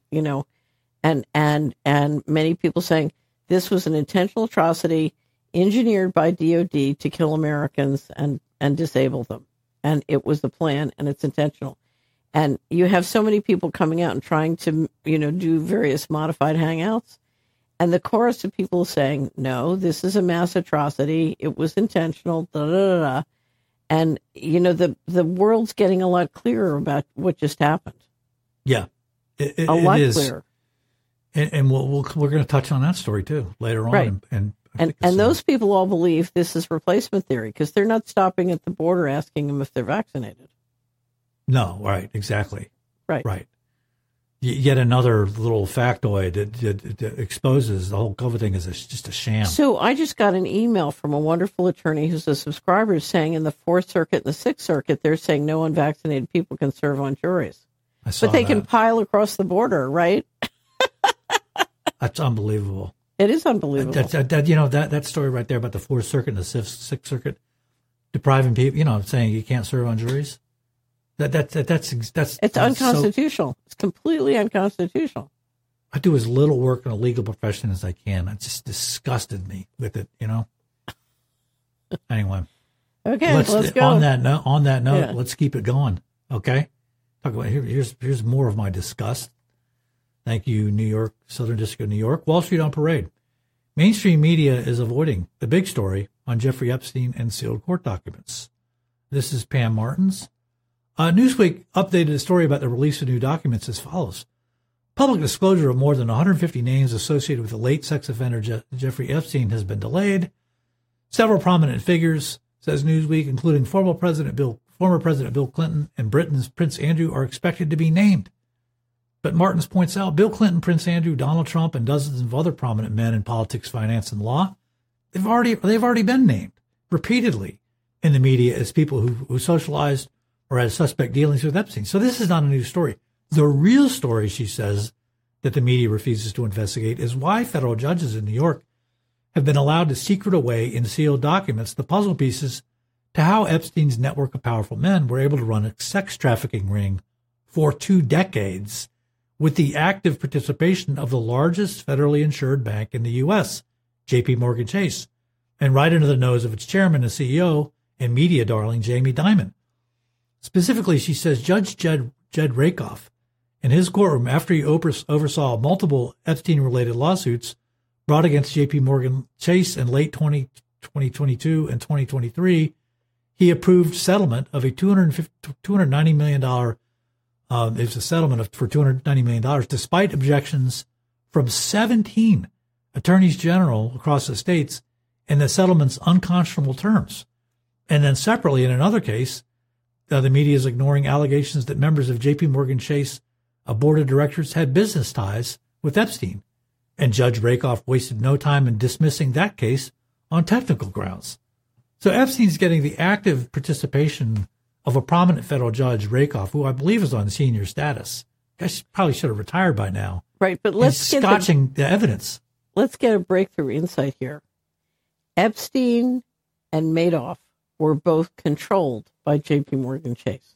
and many people saying this was an intentional atrocity engineered by DOD to kill Americans and disable them. And it was the plan, and it's intentional. And you have so many people coming out and trying to, do various modified hangouts. And the chorus of people saying, no, this is a mass atrocity. It was intentional, da, da, da, da. And, the world's getting a lot clearer about what just happened. Yeah. A lot clearer. And we're going to touch on that story, too, later on. Right. And those people all believe this is replacement theory, because they're not stopping at the border asking them if they're vaccinated. No, right, exactly. Right. Yet another little factoid that exposes the whole COVID thing is just a sham. So I just got an email from a wonderful attorney who's a subscriber saying in the Fourth Circuit and the Sixth Circuit, they're saying no unvaccinated people can serve on juries. But they can pile across the border, right? That's unbelievable. It is unbelievable. That story right there about the Fourth Circuit and the Sixth Circuit depriving people, saying you can't serve on juries. That's unconstitutional. It's completely unconstitutional. I do as little work in a legal profession as I can. It just disgusted me with it, Anyway. Okay, let's go. On that note, let's keep it going. Okay. Talk about here's more of my disgust. Thank you, New York, Southern District of New York. Wall Street on parade. Mainstream media is avoiding the big story on Jeffrey Epstein and sealed court documents. This is Pam Martins. Newsweek updated a story about the release of new documents as follows. Public disclosure of more than 150 names associated with the late sex offender Jeffrey Epstein has been delayed. Several prominent figures, says Newsweek, including former President Bill Clinton and Britain's Prince Andrew, are expected to be named. But Martins points out Bill Clinton, Prince Andrew, Donald Trump, and dozens of other prominent men in politics, finance, and law, they've already been named repeatedly in the media as people who socialized or had suspect dealings with Epstein. So this is not a new story. The real story, she says, that the media refuses to investigate is why federal judges in New York have been allowed to secret away in sealed documents the puzzle pieces to how Epstein's network of powerful men were able to run a sex trafficking ring for 2 decades with the active participation of the largest federally insured bank in the U.S., J.P. Morgan Chase, and right under the nose of its chairman and CEO and media darling, Jamie Dimon. Specifically, she says Judge Jed Rakoff, in his courtroom after he oversaw multiple Epstein-related lawsuits brought against J.P. Morgan Chase in late 2022 and 2023, he approved settlement of a $290 million. It was a settlement for $290 million, despite objections from 17 attorneys general across the states in the settlement's unconscionable terms. And then separately, in another case, the media is ignoring allegations that members of J.P. Morgan Chase board of directors had business ties with Epstein. And Judge Rakoff wasted no time in dismissing that case on technical grounds. So Epstein's getting the active participation of a prominent federal judge, Rakoff, who I believe is on senior status. I probably should have retired by now. Right, but let's get scotching the evidence. Let's get a breakthrough insight here. Epstein and Madoff were both controlled by J.P. Morgan Chase.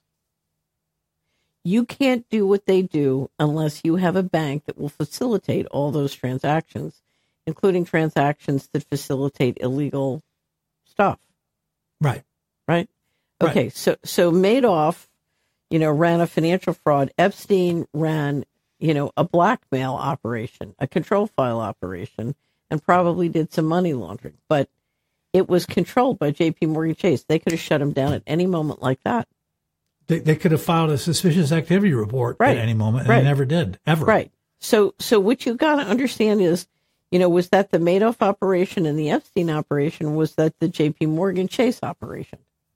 You can't do what they do unless you have a bank that will facilitate all those transactions, including transactions that facilitate illegal stuff. Right. Right? Okay, right. So Madoff, ran a financial fraud. Epstein ran, a blackmail operation, a control file operation, and probably did some money laundering. But it was controlled by J.P. Morgan Chase. They could have shut him down at any moment like that. They could have filed a suspicious activity report at any moment, and they never did, ever. Right. So what you got to understand is, was that the Madoff operation and the Epstein operation? Was that the J.P. Morgan Chase operation?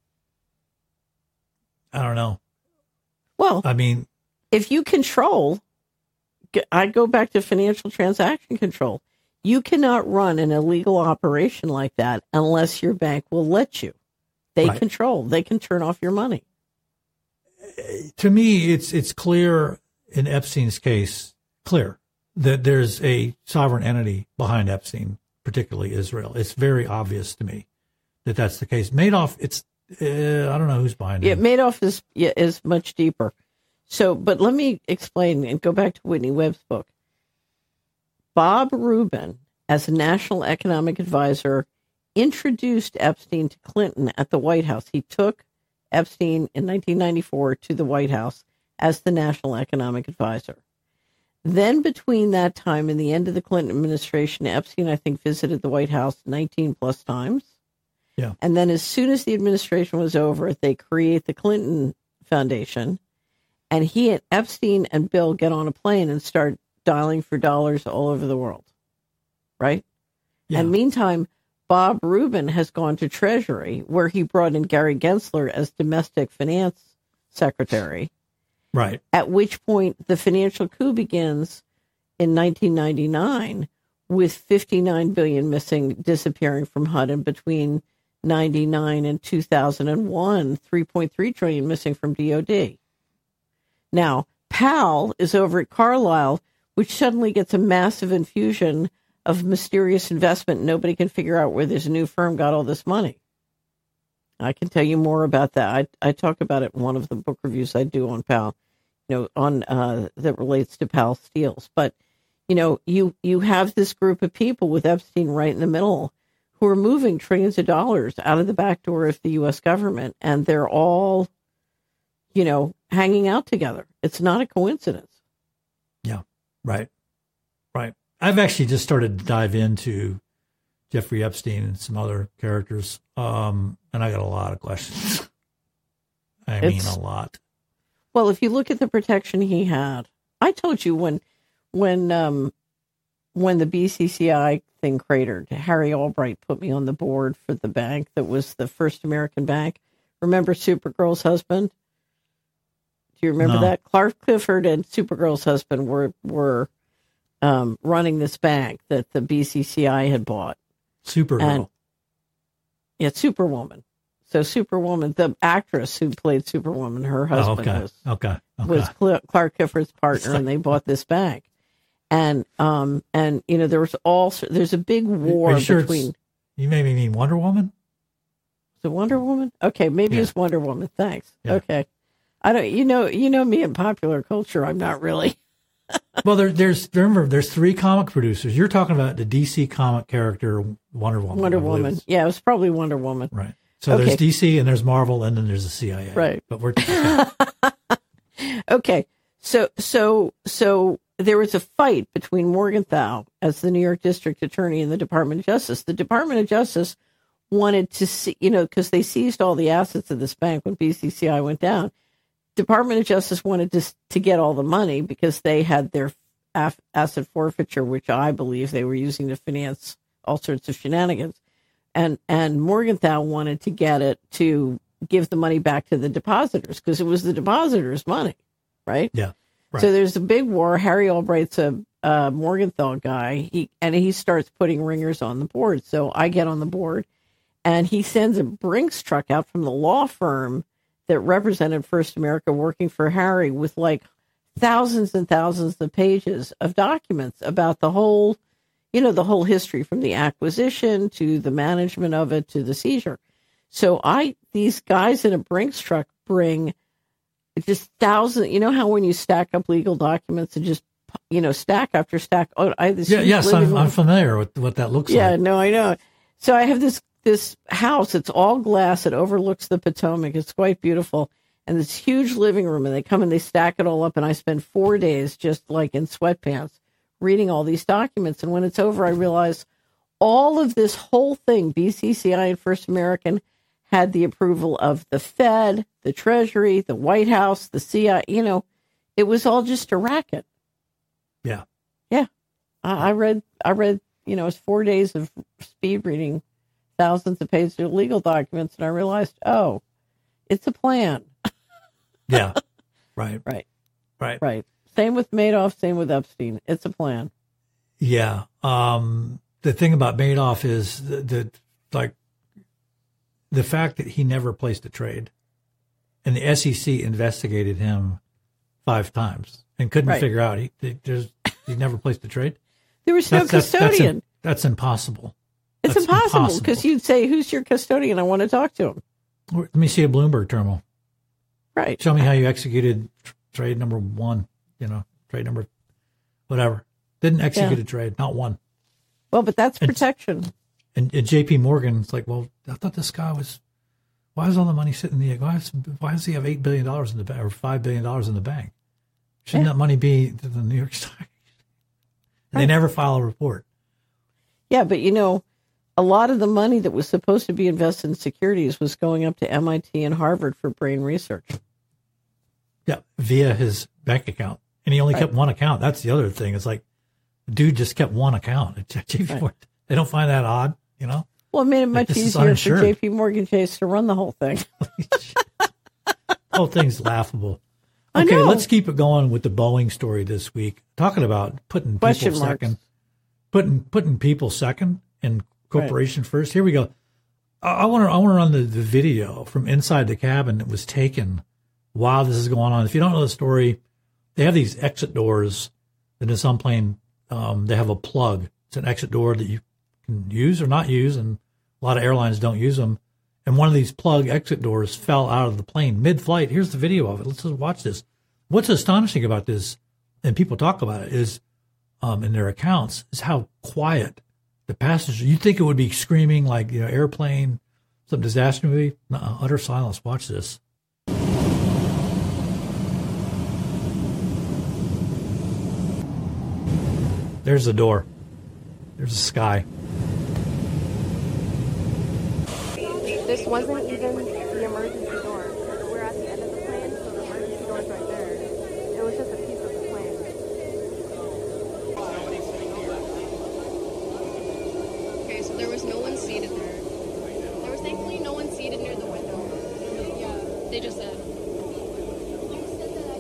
I don't know. Well, I mean, if you control, I go back to financial transaction control. You cannot run an illegal operation like that unless your bank will let you. They control. They can turn off your money. To me, it's clear in Epstein's case, that there's a sovereign entity behind Epstein, particularly Israel. It's very obvious to me that that's the case. Madoff, I don't know who's behind him. Yeah, Madoff is much deeper. So, but let me explain and go back to Whitney Webb's book. Bob Rubin, as a national economic advisor, introduced Epstein to Clinton at the White House. He took Epstein in 1994 to the White House as the national economic advisor. Then between that time and the end of the Clinton administration, Epstein, I think, visited the White House 19 plus times. Yeah. And then as soon as the administration was over, they create the Clinton Foundation. And he and Epstein and Bill get on a plane and start dialing for dollars all over the world. Right? Yeah. And meantime, Bob Rubin has gone to Treasury, where he brought in Gary Gensler as domestic finance secretary. Right. At which point the financial coup begins in 1999 with $59 billion disappearing from HUD, and between 99 and 2001, $3.3 trillion missing from DOD. Now, Powell is over at Carlyle, which suddenly gets a massive infusion of mysterious investment. Nobody can figure out where this new firm got all this money. I can tell you more about that. I talk about it in one of the book reviews I do on Powell, that relates to Powell Steels. But, you have this group of people with Epstein right in the middle who are moving trillions of dollars out of the back door of the U.S. government, and they're all, hanging out together. It's not a coincidence. Yeah, right. I've actually just started to dive into Jeffrey Epstein and some other characters, and I got a lot of questions. I mean, a lot. Well, if you look at the protection he had, I told you when the BCCI thing cratered, Harry Albright put me on the board for the bank that was the first American bank. Remember Supergirl's husband? Do you remember No. that? Clark Clifford and Supergirl's husband were running this bank that the BCCI had bought. Supergirl. And yeah, Superwoman. So Superwoman, the actress who played Superwoman, her husband was Clark Clifford's partner, and they bought this bank. And there's a big war between. You maybe mean Wonder Woman? The Wonder Woman? Okay, maybe it's Wonder Woman. Thanks. Yeah. Okay. I don't you know me in popular culture, I'm not really. Well, there's 3 comic producers. You're talking about the DC comic character Wonder Woman. Wonder Woman. Yeah, it was probably Wonder Woman. Right. So there's DC and there's Marvel and then there's the CIA. Right. But we're okay. So there was a fight between Morgenthau as the New York District Attorney and the Department of Justice. The Department of Justice wanted to see, because they seized all the assets of this bank when BCCI went down. Department of Justice wanted to get all the money because they had their asset forfeiture, which I believe they were using to finance all sorts of shenanigans. And Morgenthau wanted to get it to give the money back to the depositors because it was the depositors' money, right? Yeah. Right. So there's a big war. Harry Albright's a Morgenthau guy. He starts putting ringers on the board. So I get on the board, and he sends a Brinks truck out from the law firm that represented First America working for Harry with like thousands and thousands of pages of documents about the whole history from the acquisition to the management of it to the seizure. So these guys in a Brinks truck bring just thousands. You know how when you stack up legal documents and just, stack after stack. Oh, I'm familiar with what that looks like. Yeah, no, I know. So I have this house. It's all glass. It overlooks the Potomac. It's quite beautiful. And this huge living room, and they come and they stack it all up. And I spend 4 days just like in sweatpants reading all these documents. And when it's over, I realize all of this whole thing, BCCI and First American, had the approval of the Fed, the Treasury, the White House, the CIA. It was all just a racket. Yeah. Yeah. I read, it's 4 days of speed reading thousands of pages of legal documents, and I realized, it's a plan. Yeah. Right. Right. Same with Madoff, same with Epstein. It's a plan. Yeah. The thing about Madoff is the fact that he never placed a trade, and the SEC investigated him 5 times and couldn't figure out he never placed a trade. There was no custodian. That's impossible. It's impossible because you'd say, "Who's your custodian? I want to talk to him." Let me see a Bloomberg terminal. Right. Show me how you executed trade number 1. Trade number, whatever. Didn't execute a trade, not one. Well, but that's protection. And J.P. Morgan, it's like, well, I thought this guy why is all the money sitting in why does he have $8 billion in the bank or $5 billion in the bank? Shouldn't that money be to the New York Stock? They never file a report. Yeah, but a lot of the money that was supposed to be invested in securities was going up to MIT and Harvard for brain research. Yeah, via his bank account. And he only kept one account. That's the other thing. It's like, the dude just kept one account at JP Morgan. They don't find that odd, Well, it made it much easier for JP Morgan Chase to run the whole thing. The whole thing's laughable. Okay, let's keep it going with the Boeing story this week. Talking about putting people second. Putting people second and corporation first. Here we go. I want to run the video from inside the cabin that was taken while this is going on. If you don't know the story, they have these exit doors in this plane. They have a plug. It's an exit door that you can use or not use, and a lot of airlines don't use them. And one of these plug exit doors fell out of the plane mid-flight. Here's the video of it. Let's just watch this. What's astonishing about this, and people talk about it, is in their accounts, is how quiet the passengers. You'd think it would be screaming like airplane, some disaster movie. No, utter silence. Watch this. There's the door. There's the sky. This wasn't even the emergency door. We're at the end of the plane, so the emergency door is right there. It was just a piece of the plane. Okay, so there was no one seated there. There was thankfully no one seated near the window. Yeah, they just said. You said that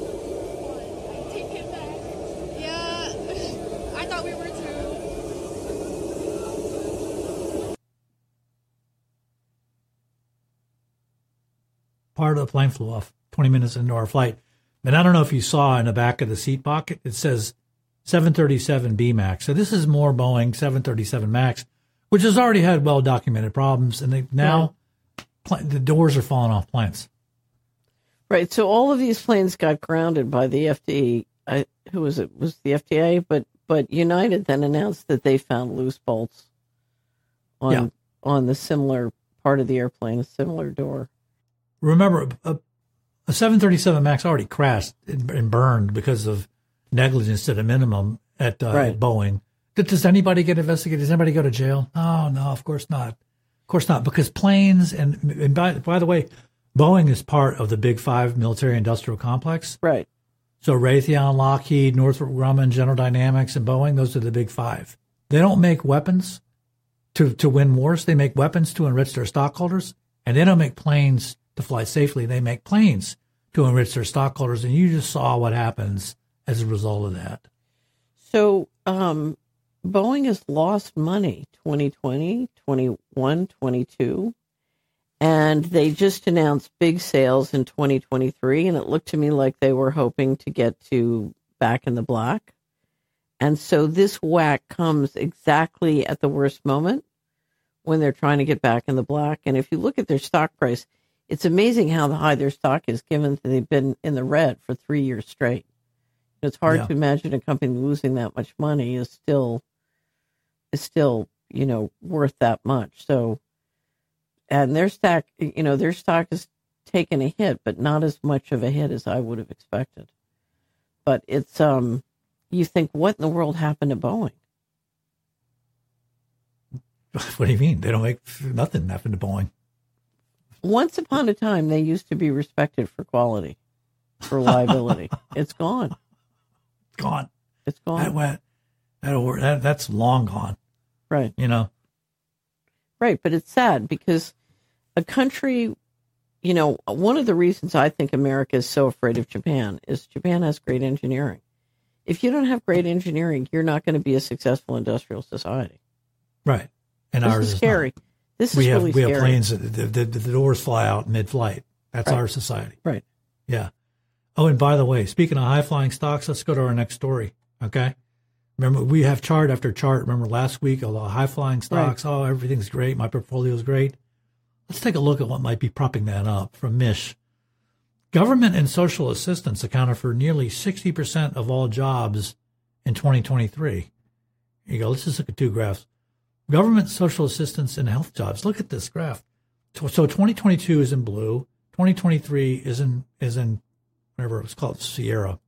part of the plane flew off 20 minutes into our flight. And I don't know if you saw in the back of the seat pocket, it says 737B MAX. So this is more Boeing 737 MAX, which has already had well-documented problems. And the doors are falling off planes. Right. So all of these planes got grounded by the FD. Who was it? Was the FTA? But United then announced that they found loose bolts on the similar part of the airplane, a similar door. Remember, a 737 MAX already crashed and burned because of negligence at a minimum at Boeing. Does anybody get investigated? Does anybody go to jail? Oh, no, of course not. Of course not, because planes and by the way, Boeing is part of the Big Five military-industrial complex. Right. So Raytheon, Lockheed, Northrop Grumman, General Dynamics, and Boeing, those are the Big Five. They don't make weapons to win wars. They make weapons to enrich their stockholders, and they don't make planes to fly safely. They make planes to enrich their stockholders, and you just saw what happens as a result of that. So Boeing has lost money 2020, 21, 22. And they just announced big sales in 2023, and it looked to me like they were hoping to get to back in the black. And so this whack comes exactly at the worst moment when they're trying to get back in the black. And if you look at their stock price, it's amazing how high their stock is, given that they've been in the red for 3 years straight. It's hard to imagine a company losing that much money is still, worth that much. So, and their stock has taken a hit, but not as much of a hit as I would have expected. But it's, you think, what in the world happened to Boeing? What do you mean? They don't make nothing happen to Boeing. Once upon a time, they used to be respected for quality, for reliability. It's gone. Gone. It's gone. That's long gone. Right. Right, but it's sad because a country, one of the reasons I think America is so afraid of Japan is Japan has great engineering. If you don't have great engineering, you're not going to be a successful industrial society. Right. And this ours is scary. Not. This is we have scary. Planes, the doors fly out mid-flight. That's our society. Right. Yeah. Oh, and by the way, speaking of high-flying stocks, let's go to our next story, okay? Remember, we have chart after chart. Remember last week, a lot of high-flying stocks. Right. Oh, everything's great. My portfolio is great. Let's take a look at what might be propping that up from Mish. Government and social assistance accounted for nearly 60% of all jobs in 2023. Here you go. Let's just look at two graphs. Government, social assistance, and health jobs. Look at this graph. So 2022 is in blue. 2023 is in whatever it was called, Sierra.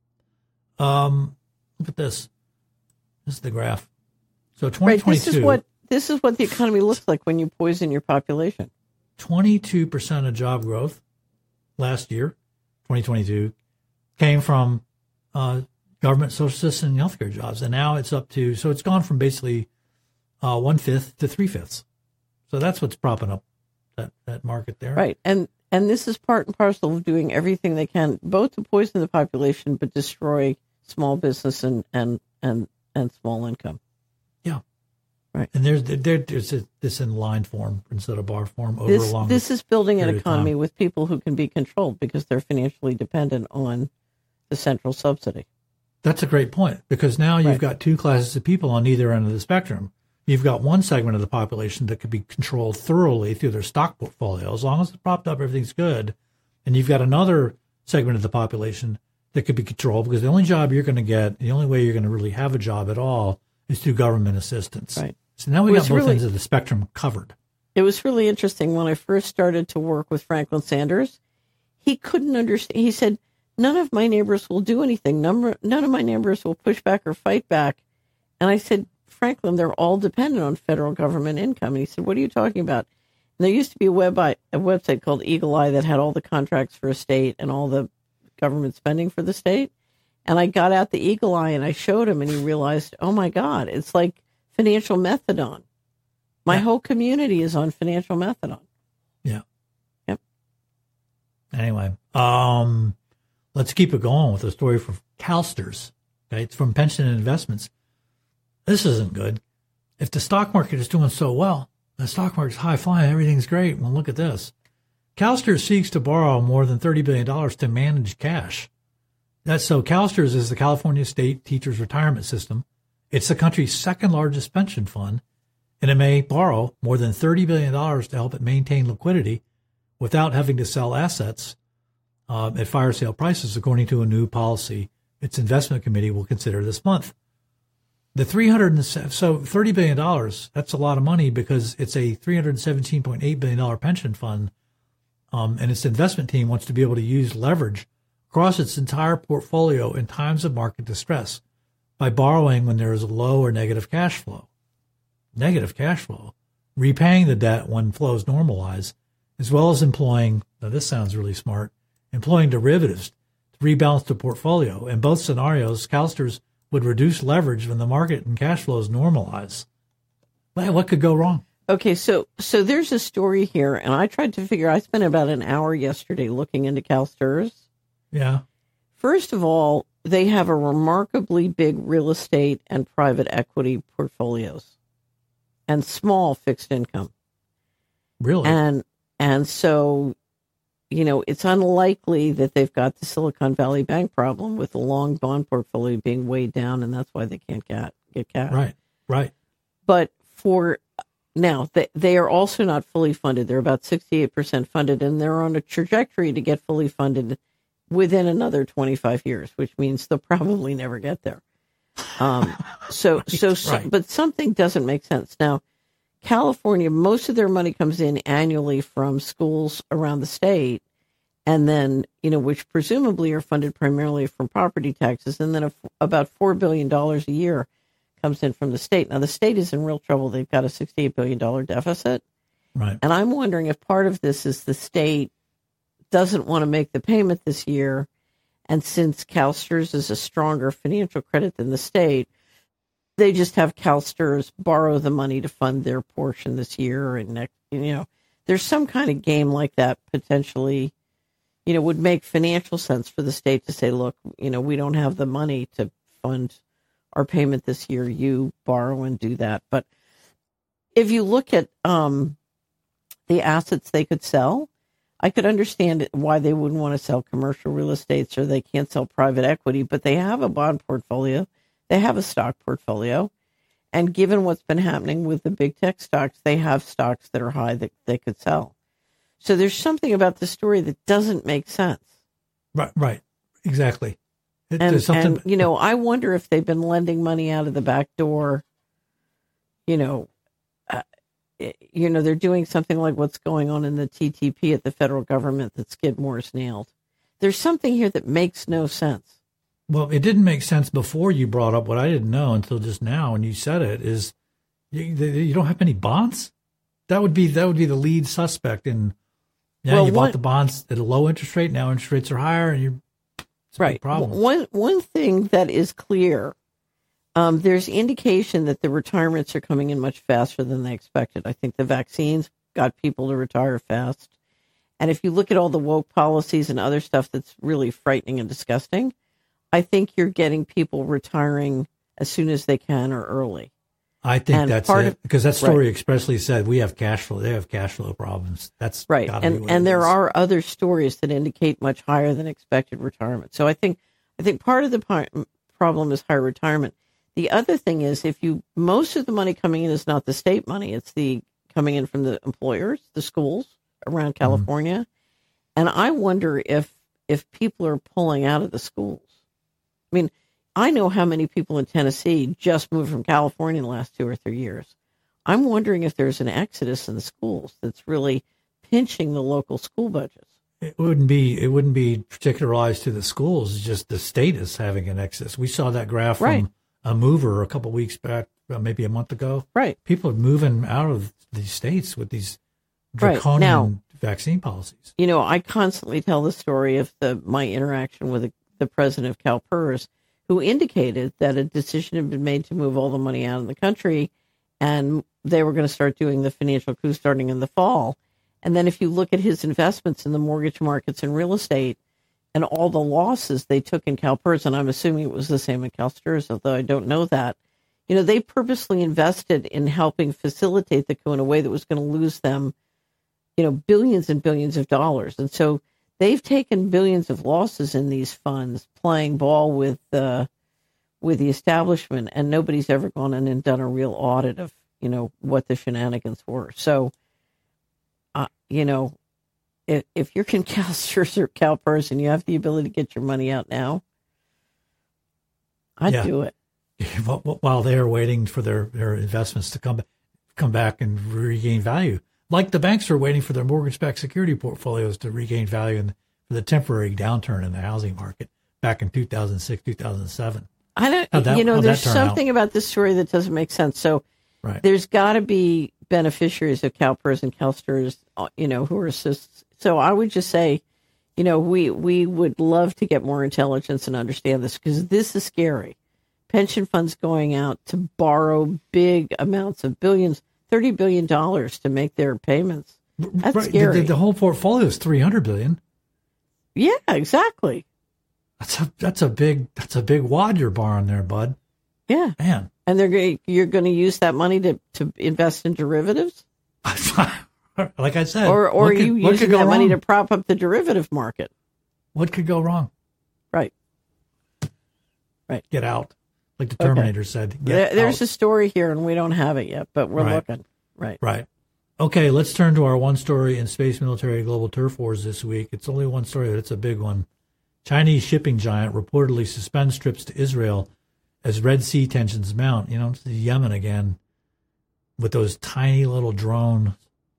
Look at this. This is the graph. So 2022. Right, this is what the economy looks like when you poison your population. 22% of job growth last year, 2022, came from government, social assistance, and healthcare jobs, and now it's up to. So it's gone from basically 1/5 to 3/5. So that's what's propping up that market there. Right, and this is part and parcel of doing everything they can, both to poison the population, but destroy small business and small income. Yeah. Right. And there's this in line form instead of bar form over this, a long This is building an economy with people who can be controlled because they're financially dependent on the central subsidy. That's a great point, because now you've got two classes of people on either end of the spectrum. You've got one segment of the population that could be controlled thoroughly through their stock portfolio, as long as it's propped up, everything's good. And you've got another segment of the population that could be controlled, because the only job you're going to get, the only way you're going to really have a job at all, is through government assistance. Right. So now we got both ends of the spectrum covered. It was really interesting when I first started to work with Franklin Sanders. He couldn't understand. He said, none of my neighbors will do anything. None of my neighbors will push back or fight back. And I said, Franklin, they're all dependent on federal government income. And he said, what are you talking about? And there used to be a website called Eagle Eye that had all the contracts for a state and all the government spending for the state. And I got out the Eagle Eye and I showed him, and he realized, oh my God, it's like financial methadone. My whole community is on financial methadone. Yeah. Yep. Anyway, let's keep it going with a story from CalSTRS. Okay, it's from Pension and Investments. This isn't good. If the stock market is doing so well, the stock market's high flying, everything's great. Well, look at this. CalSTRS seeks to borrow more than $30 billion to manage cash. CalSTRS is the California State Teachers Retirement System. It's the country's second largest pension fund, and it may borrow more than $30 billion to help it maintain liquidity without having to sell assets at fire sale prices, according to a new policy its investment committee will consider this month. So $30 billion, that's a lot of money because it's a $317.8 billion pension fund, and its investment team wants to be able to use leverage across its entire portfolio in times of market distress by borrowing when there is a low or negative cash flow. Repaying the debt when flows normalize, as well as employing, now this sounds really smart, employing derivatives to rebalance the portfolio. In both scenarios, CalSTRS would reduce leverage when the market and cash flows normalize. Well, what could go wrong? Okay, so there's a story here, and I tried to figure, I spent about an hour yesterday looking into CalSTRS. Yeah. First of all, they have a remarkably big real estate and private equity portfolios and small fixed income. Really? And so, it's unlikely that they've got the Silicon Valley Bank problem with the long bond portfolio being weighed down, and that's why they can't get cash. Right. But now, they are also not fully funded. They're about 68% funded, and they're on a trajectory to get fully funded within another 25 years, which means they'll probably never get there. But something doesn't make sense. Now, California, most of their money comes in annually from schools around the state, and then, which presumably are funded primarily from property taxes, and then about $4 billion a year comes in from the state. Now, the state is in real trouble. They've got a $68 billion deficit. Right. And I'm wondering if part of this is the state doesn't want to make the payment this year. And since CalSTRS is a stronger financial credit than the state, they just have CalSTRS borrow the money to fund their portion this year and next. There's some kind of game like that potentially, would make financial sense for the state to say, look, we don't have the money to fund our payment this year. You borrow and do that. But if you look at the assets they could sell, I could understand why they wouldn't want to sell commercial real estate, so they can't sell private equity, but they have a bond portfolio. They have a stock portfolio. And given what's been happening with the big tech stocks, they have stocks that are high that they could sell. So there's something about the story that doesn't make sense. Right. Exactly. I wonder if they've been lending money out of the back door. They're doing something like what's going on in the TTP at the federal government that Skidmore's nailed. There's something here that makes no sense. Well, it didn't make sense before you brought up what I didn't know until just now, and you said it, is you don't have any bonds? That would be the lead suspect. And you bought the bonds at a low interest rate. Now interest rates are higher, and it's a big problem. One thing that is clear, there's indication that the retirements are coming in much faster than they expected. I think the vaccines got people to retire fast. And if you look at all the woke policies and other stuff that's really frightening and disgusting, I think you're getting people retiring as soon as they can or early. I think that's it, because that story expressly said we have cash flow. They have cash flow problems. That's right. And there are other stories that indicate much higher than expected retirement. So I think part of the problem is higher retirement. The other thing is most of the money coming in is not the state money. It's coming in from the employers, the schools around California. Mm-hmm. And I wonder if people are pulling out of the schools. I mean, I know how many people in Tennessee just moved from California in the last 2 or 3 years. I'm wondering if there's an exodus in the schools that's really pinching the local school budgets. It wouldn't be particularized to the schools. It's just the state is having an exodus. We saw that graph from a mover a couple of weeks back, maybe a month ago. Right. People are moving out of these states with these draconian vaccine policies. I constantly tell the story of my interaction with the president of CalPERS, who indicated that a decision had been made to move all the money out of the country, and they were going to start doing the financial coup starting in the fall. And then if you look at his investments in the mortgage markets and real estate and all the losses they took in CalPERS, and I'm assuming it was the same in CalSTRS, although I don't know that, they purposely invested in helping facilitate the coup in a way that was going to lose them, billions and billions of dollars. And so they've taken billions of losses in these funds playing ball with the establishment, and nobody's ever gone in and done a real audit of, what the shenanigans were. So, if you're Ken Callister or Cal Pearson, you have the ability to get your money out now, I'd do it. While they're waiting for their investments to come back and regain value. Like the banks are waiting for their mortgage-backed security portfolios to regain value for the temporary downturn in the housing market back in 2006, 2007. There's something about this story that doesn't make sense. So there's got to be beneficiaries of Cal Pearson, CalSTRS, who are assists. So I would just say, we would love to get more intelligence and understand this, because this is scary. Pension funds going out to borrow big amounts of billions, $30 billion to make their payments. That's scary. The whole portfolio is $300 billion. Yeah, exactly. That's a big wad you're borrowing there, bud. Yeah, man. And you're going to use that money to invest in derivatives. Like I said, or are you using that money to prop up the derivative market? What could go wrong? Right. Get out. Like the Terminator said. There's a story here, and we don't have it yet, but we're looking. Right. Okay, let's turn to our one story in space, military, global turf wars this week. It's only one story, but it's a big one. Chinese shipping giant reportedly suspends trips to Israel as Red Sea tensions mount. It's Yemen again with those tiny little drones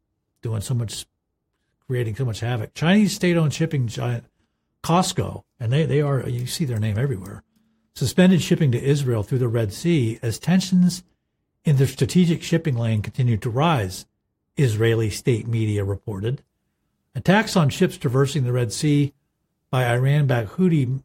creating so much havoc. Chinese state-owned shipping giant COSCO, and they are, you see their name everywhere, suspended shipping to Israel through the Red Sea as tensions in the strategic shipping lane continued to rise, Israeli state media reported. Attacks on ships traversing the Red Sea by Iran-backed Houthi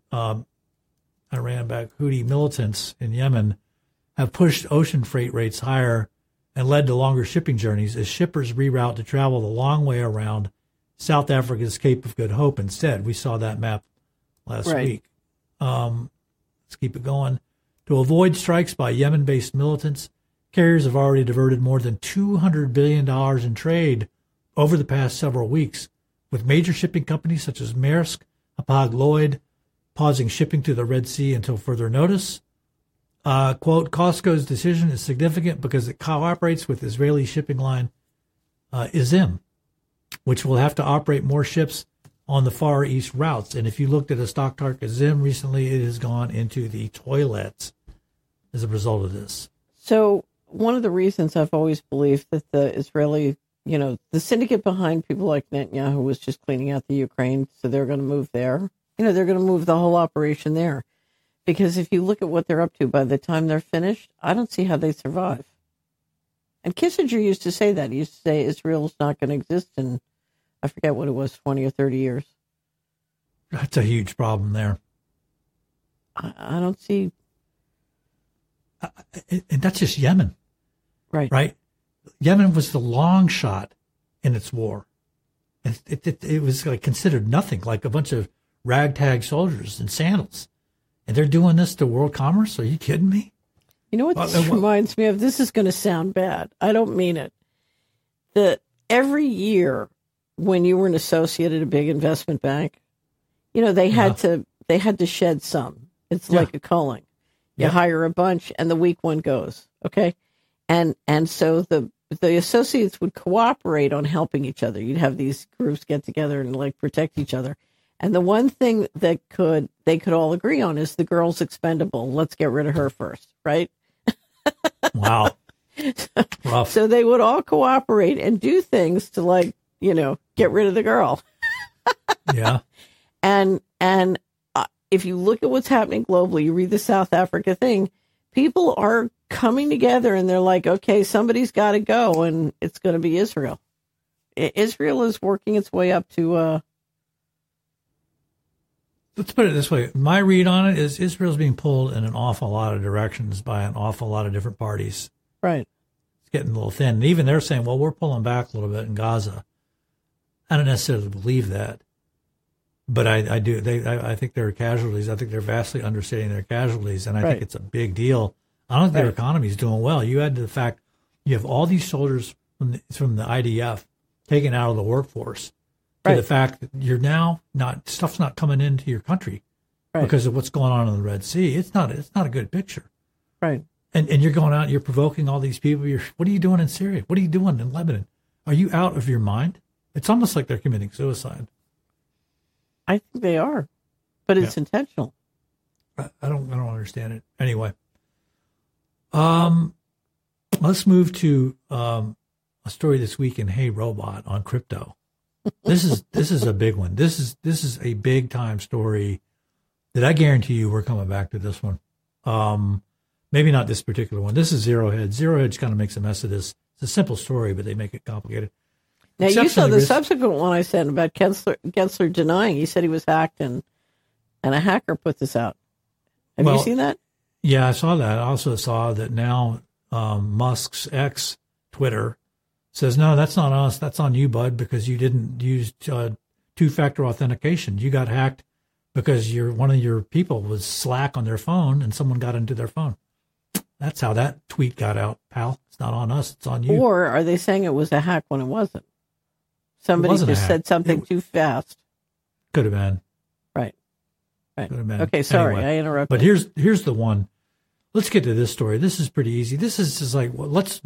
militants in Yemen have pushed ocean freight rates higher and led to longer shipping journeys as shippers reroute to travel the long way around South Africa's Cape of Good Hope instead. We saw that map last week. Let's keep it going. To avoid strikes by Yemen-based militants, carriers have already diverted more than $200 billion in trade over the past several weeks, with major shipping companies such as Maersk, Hapag-Lloyd pausing shipping to the Red Sea until further notice. Quote, COSCO's decision is significant because it cooperates with Israeli shipping line Izim, which will have to operate more ships on the Far East routes. And if you looked at a stock market Izim recently, it has gone into the toilets as a result of this. So one of the reasons I've always believed that the Israeli, the syndicate behind people like Netanyahu was just cleaning out the Ukraine, so they're going to move there. They're going to move the whole operation there. Because if you look at what they're up to by the time they're finished, I don't see how they survive. And Kissinger used to say that. He used to say Israel's not going to exist in, I forget what it was, 20 or 30 years. That's a huge problem there. I don't see. And that's just Yemen. Right? Yemen was the long shot in its war. It was like considered nothing, like a bunch of ragtag soldiers in sandals. And they're doing this to world commerce? Are you kidding me? You know what this reminds me of? This is going to sound bad. I don't mean it. That every year when you were an associate at a big investment bank, they had to shed some. It's like a culling. You hire a bunch and the weak one goes. Okay. And so the associates would cooperate on helping each other. You'd have these groups get together and protect each other. And the one thing that they could all agree on is the girl's expendable. Let's get rid of her first, right? Wow. Rough. So they would all cooperate and do things to get rid of the girl. Yeah. And if you look at what's happening globally, you read the South Africa thing, people are coming together and they're like, okay, somebody's got to go, and it's going to be Israel. Israel is working its way up to let's put it this way. My read on it is Israel's being pulled in an awful lot of directions by an awful lot of different parties. Right. It's getting a little thin. And even they're saying, well, we're pulling back a little bit in Gaza. I don't necessarily believe that. But I do. I think there are casualties. I think they're vastly understating their casualties. And I think it's a big deal. I don't think their economy is doing well. You add to the fact you have all these soldiers from the IDF taken out of the workforce to Right. the fact that you're now stuff's not coming into your country Right. because of what's going on in the Red Sea. It's not a good picture. Right. And you're going out, you're provoking all these people. What are you doing in Syria? What are you doing in Lebanon? Are you out of your mind? It's almost like they're committing suicide. I think they are, but it's intentional. I don't understand it. Anyway, let's move to a story this week in Hey Robot on crypto. This is a big one. This is a big time story that I guarantee you we're coming back to this one. Maybe not this particular one. This is Zero Hedge. Zero Hedge kind of makes a mess of this. It's a simple story, but they make it complicated. Now, you saw the subsequent one I sent about Gensler denying. He said he was hacked, and a hacker put this out. Have you seen that? Yeah, I saw that. I also saw that now Musk's ex, Twitter, says, no, that's not us. That's on you, bud, because you didn't use two-factor authentication. You got hacked because one of your people was slack on their phone, and someone got into their phone. That's how that tweet got out, pal. It's not on us. It's on you. Or are they saying it was a hack when it wasn't? Somebody just said something too fast. Could have been. Right. Could have been. Okay, sorry, anyway, I interrupted. But here's the one. Let's get to this story. This is pretty easy. This is just like, what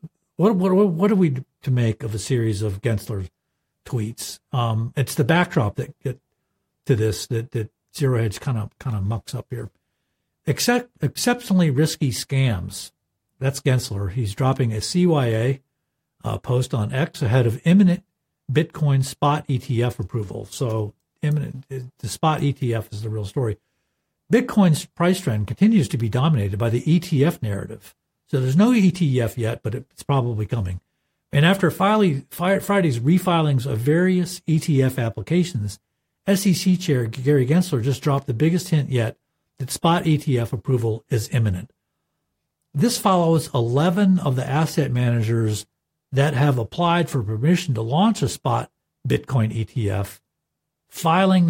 are we to make of a series of Gensler tweets? It's the backdrop that get to this that Zero Hedge kind of mucks up here. Exceptionally risky scams. That's Gensler. He's dropping a CYA post on X ahead of imminent Bitcoin spot ETF approval. So the spot ETF is the real story. Bitcoin's price trend continues to be dominated by the ETF narrative. So there's no ETF yet, but it's probably coming. And after Friday's refilings of various ETF applications, SEC Chair Gary Gensler just dropped the biggest hint yet that spot ETF approval is imminent. This follows 11 of the asset managers that have applied for permission to launch a spot Bitcoin ETF, filing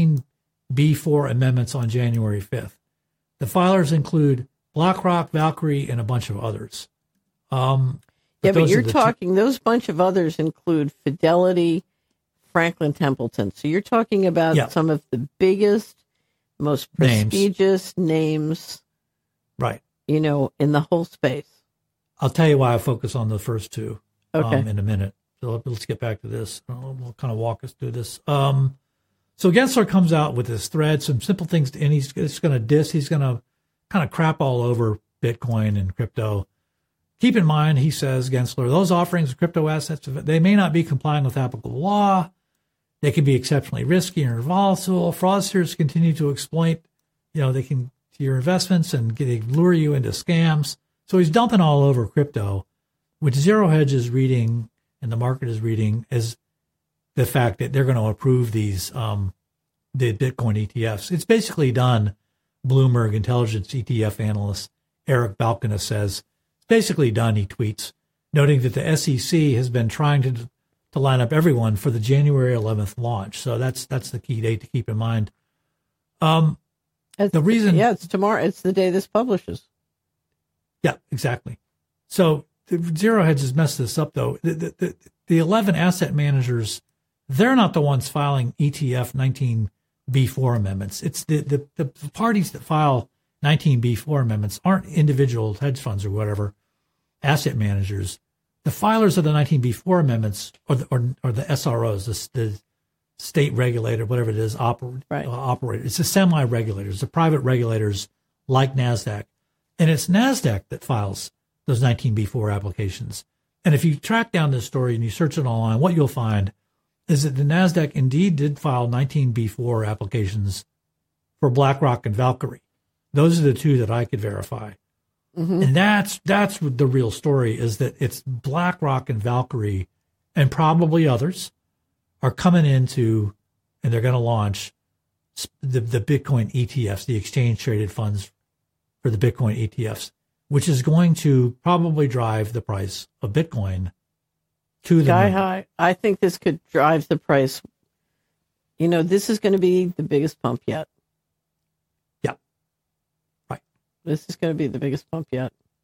19B4 amendments on January 5th. The filers include BlackRock, Valkyrie, and a bunch of others. But you're talking, those bunch of others include Fidelity, Franklin Templeton. So you're talking about some of the biggest, most prestigious names, right? In the whole space. I'll tell you why I focus on the first two in a minute. So let's get back to this. We'll kind of walk us through this. So Gensler comes out with this thread, some simple things, and he's going to diss. He's going to kind of crap all over Bitcoin and crypto. Keep in mind, he says, Gensler, those offerings of crypto assets, they may not be complying with applicable law. They can be exceptionally risky and volatile. Fraudsters continue to exploit, they can your investments and they lure you into scams. So he's dumping all over crypto, which Zero Hedge is reading and the market is reading as the fact that they're going to approve these the Bitcoin ETFs. It's basically done. Bloomberg intelligence ETF analyst Eric Balkana says it's basically done. He tweets, noting that the SEC has been trying to line up everyone for the January 11th launch. So that's the key date to keep in mind. The reason, it's tomorrow. It's the day this publishes. Yeah, exactly. So Zero Hedge has messed this up, though. The 11 asset managers, they're not the ones filing ETF 19B4 amendments. It's the parties that file 19B4 amendments aren't individual hedge funds or whatever, asset managers. The filers of the 19B4 amendments or the SROs, the state regulator, whatever it is, operator. It's the semi-regulators, the private regulators like NASDAQ. And it's NASDAQ that files those 19B4 applications. And if you track down this story and you search it online, what you'll find is that the NASDAQ indeed did file 19B4 applications for BlackRock and Valkyrie. Those are the two that I could verify. Mm-hmm. And that's the real story, is that it's BlackRock and Valkyrie and probably others are coming into, and they're going to launch the Bitcoin ETFs, the exchange traded funds for the Bitcoin ETFs, which is going to probably drive the price of Bitcoin to the sky high. I think this could drive the price. This is going to be the biggest pump yet. Yeah. Right. This is going to be the biggest pump yet.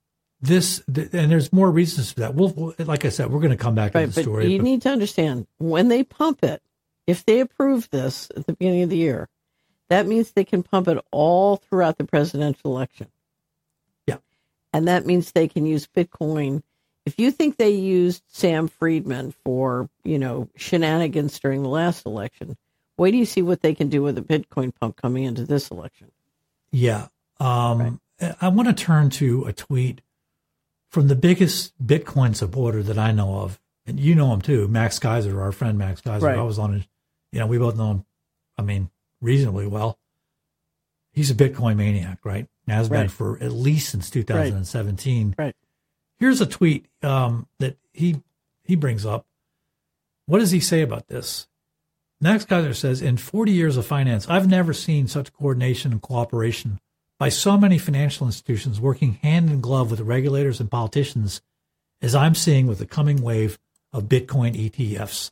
and there's more reasons for that. We'll like I said, we're going to come back to the story. You need to understand, when they pump it, if they approve this at the beginning of the year, that means they can pump it all throughout the presidential election. Yeah. And that means they can use Bitcoin. If you think they used Sam Friedman for, shenanigans during the last election, wait do you see what they can do with a Bitcoin pump coming into this election. Yeah. Right. I want to turn to a tweet from the biggest Bitcoin supporter that I know of, and you know him too, Max Keiser, our friend Max Keiser. Right. I was on his, we both know him, reasonably well. He's a Bitcoin maniac, right? Has been for at least since 2017. Right. Here's a tweet that he brings up. What does he say about this? Max Keiser says, in 40 years of finance, I've never seen such coordination and cooperation by so many financial institutions working hand in glove with regulators and politicians as I'm seeing with the coming wave of Bitcoin ETFs.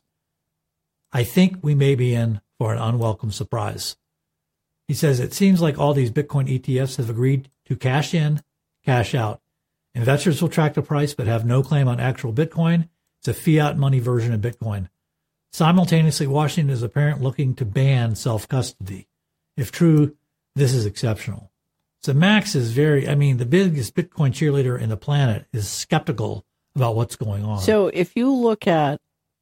I think we may be in for an unwelcome surprise. He says, it seems like all these Bitcoin ETFs have agreed to cash in, cash out. Investors will track the price but have no claim on actual Bitcoin. It's a fiat money version of Bitcoin. Simultaneously, Washington is apparently looking to ban self-custody. If true, this is exceptional. So Max is the biggest Bitcoin cheerleader in the planet is skeptical about what's going on. So if you look at,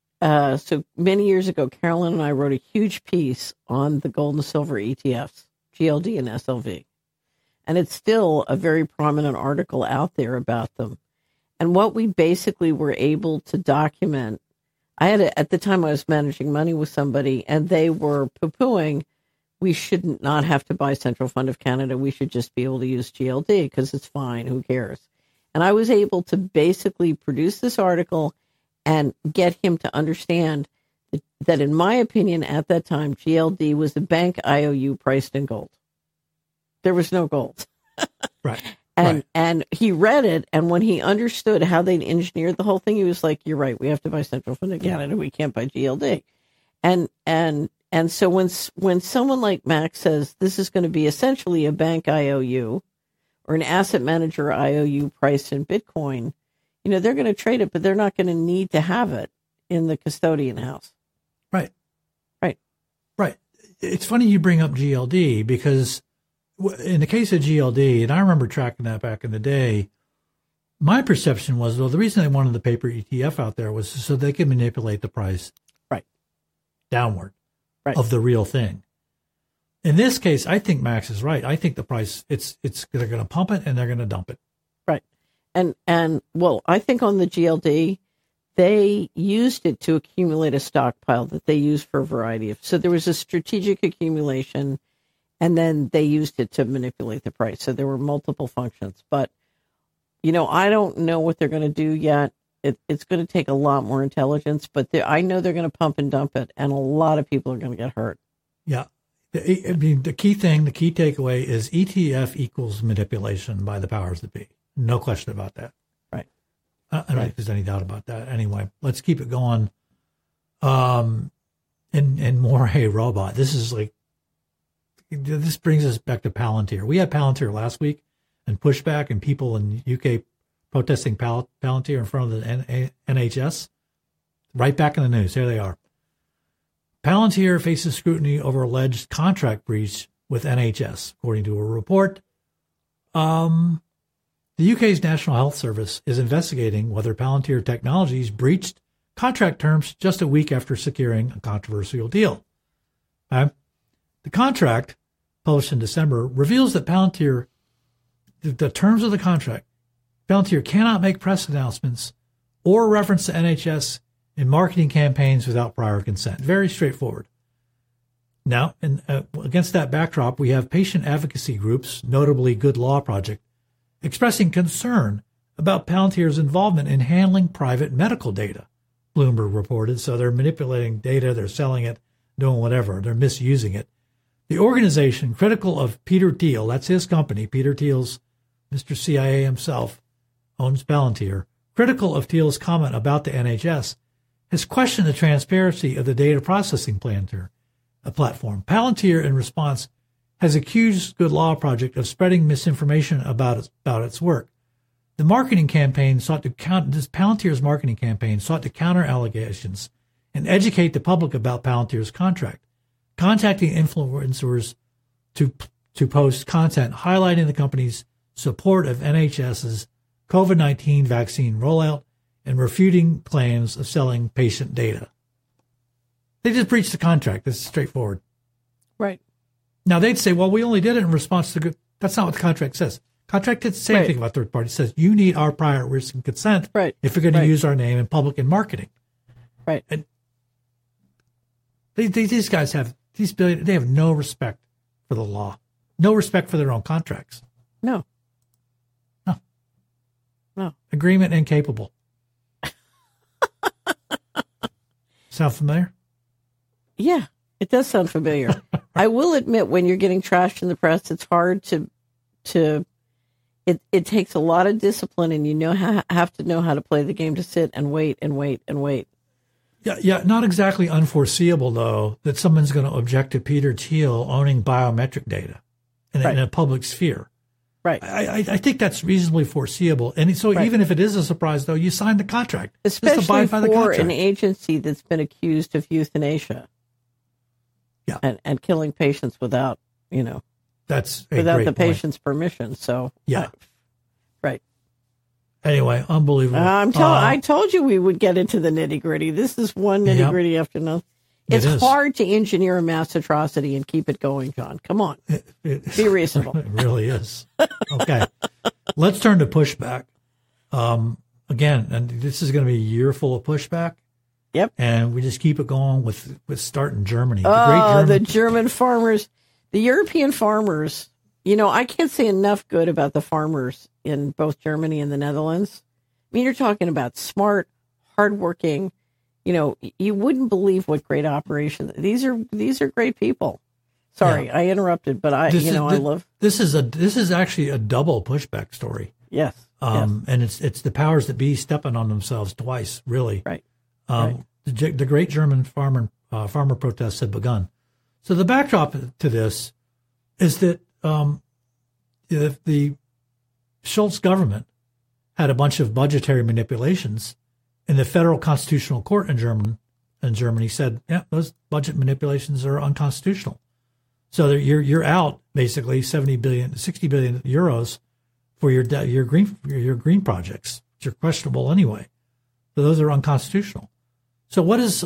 so many years ago, Carolyn and I wrote a huge piece on the gold and silver ETFs, GLD and SLV. And it's still a very prominent article out there about them. And what we basically were able to document, at the time I was managing money with somebody, and they were poo-pooing, we shouldn't not have to buy Central Fund of Canada. We should just be able to use GLD because it's fine. Who cares? And I was able to basically produce this article and get him to understand that in my opinion, at that time, GLD was a bank IOU priced in gold. There was no gold. Right. And he read it, and when he understood how they'd engineered the whole thing, he was like, you're right, we have to buy Central Fund of Canada. We can't buy GLD. And so when someone like Max says this is going to be essentially a bank IOU or an asset manager IOU priced in Bitcoin, they're going to trade it, but they're not going to need to have it in the custodian house. Right. Right. It's funny you bring up GLD because in the case of GLD, and I remember tracking that back in the day, my perception was, the reason they wanted the paper ETF out there was so they could manipulate the price downward. Right. Of the real thing. In this case, I think Max is right. I think the price they're going to pump it and they're going to dump it. Right. And well, I think on the GLD, they used it to accumulate a stockpile that they used for a variety of. So there was a strategic accumulation, and then they used it to manipulate the price. So there were multiple functions. But I don't know what they're going to do yet. It's going to take a lot more intelligence, but I know they're going to pump and dump it, and a lot of people are going to get hurt. Yeah. The key takeaway is ETF equals manipulation by the powers that be. No question about that. Right. I don't think there's any doubt about that. Anyway, let's keep it going. And more, hey, robot. This brings us back to Palantir. We had Palantir last week and pushback and people in UK protesting Palantir in front of the NHS. Right back in the news. Here they are. Palantir faces scrutiny over alleged contract breach with NHS, according to a report. The UK's National Health Service is investigating whether Palantir Technologies breached contract terms just a week after securing a controversial deal. The contract, published in December, reveals that Palantir, the terms of the contract, Palantir cannot make press announcements or reference to NHS in marketing campaigns without prior consent. Very straightforward. Now, against that backdrop, we have patient advocacy groups, notably Good Law Project, expressing concern about Palantir's involvement in handling private medical data, Bloomberg reported. So they're manipulating data, they're selling it, doing whatever, they're misusing it. The organization, critical of Peter Thiel, that's his company, Peter Thiel's, Mr. CIA himself, owns Palantir, critical of Thiel's comment about the NHS, has questioned the transparency of the data processing platform. Palantir, in response, has accused Good Law Project of spreading misinformation about its work. The marketing campaign sought to Palantir's marketing campaign sought to counter allegations and educate the public about Palantir's contract, contacting influencers to post content highlighting the company's support of NHS's COVID-19 vaccine rollout and refuting claims of selling patient data. They just breached the contract. This is straightforward. Right. Now, they'd say, well, we only did it in response to... That's not what the contract says. Contract didn't say anything about third parties. It says you need our prior written consent if you're going to use our name in public and marketing. Right. And these guys have... They have no respect for the law. No respect for their own contracts. No. Agreement incapable. Sound familiar? Yeah, it does sound familiar. I will admit, when you're getting trashed in the press, it's hard to it takes a lot of discipline, and have to know how to play the game, to sit and wait and wait and wait. Yeah, not exactly unforeseeable, though, that someone's going to object to Peter Thiel owning biometric data in a public sphere. Right. I think that's reasonably foreseeable. And so even if it is a surprise, though, you signed the contract. Especially just abide by the for contract. an agency that's been accused of euthanasia. Yeah. And killing patients without that's without the point. Patient's permission. So yeah. Right. Anyway, unbelievable. I told you we would get into the nitty gritty. This is one nitty gritty after another. It's hard to engineer a mass atrocity and keep it going, John. Come on. Be reasonable. It really is. Okay. Let's turn to pushback. Again, and this is going to be a year full of pushback. Yep. And we just keep it going with starting Germany. The German farmers, the European farmers. I can't say enough good about the farmers in both Germany and the Netherlands. I mean, you're talking about smart, hardworking. You wouldn't believe what great operation. These are great people. Sorry, I interrupted, but I love. This is actually a double pushback story. Yes. And it's the powers that be stepping on themselves twice, really. Right. The great German farmer protests had begun. So the backdrop to this is that the Schultz government had a bunch of budgetary manipulations. And the Federal Constitutional Court in Germany said, yeah, those budget manipulations are unconstitutional. So you're out basically 60 billion euros for your green projects, which are questionable anyway. So those are unconstitutional. So what does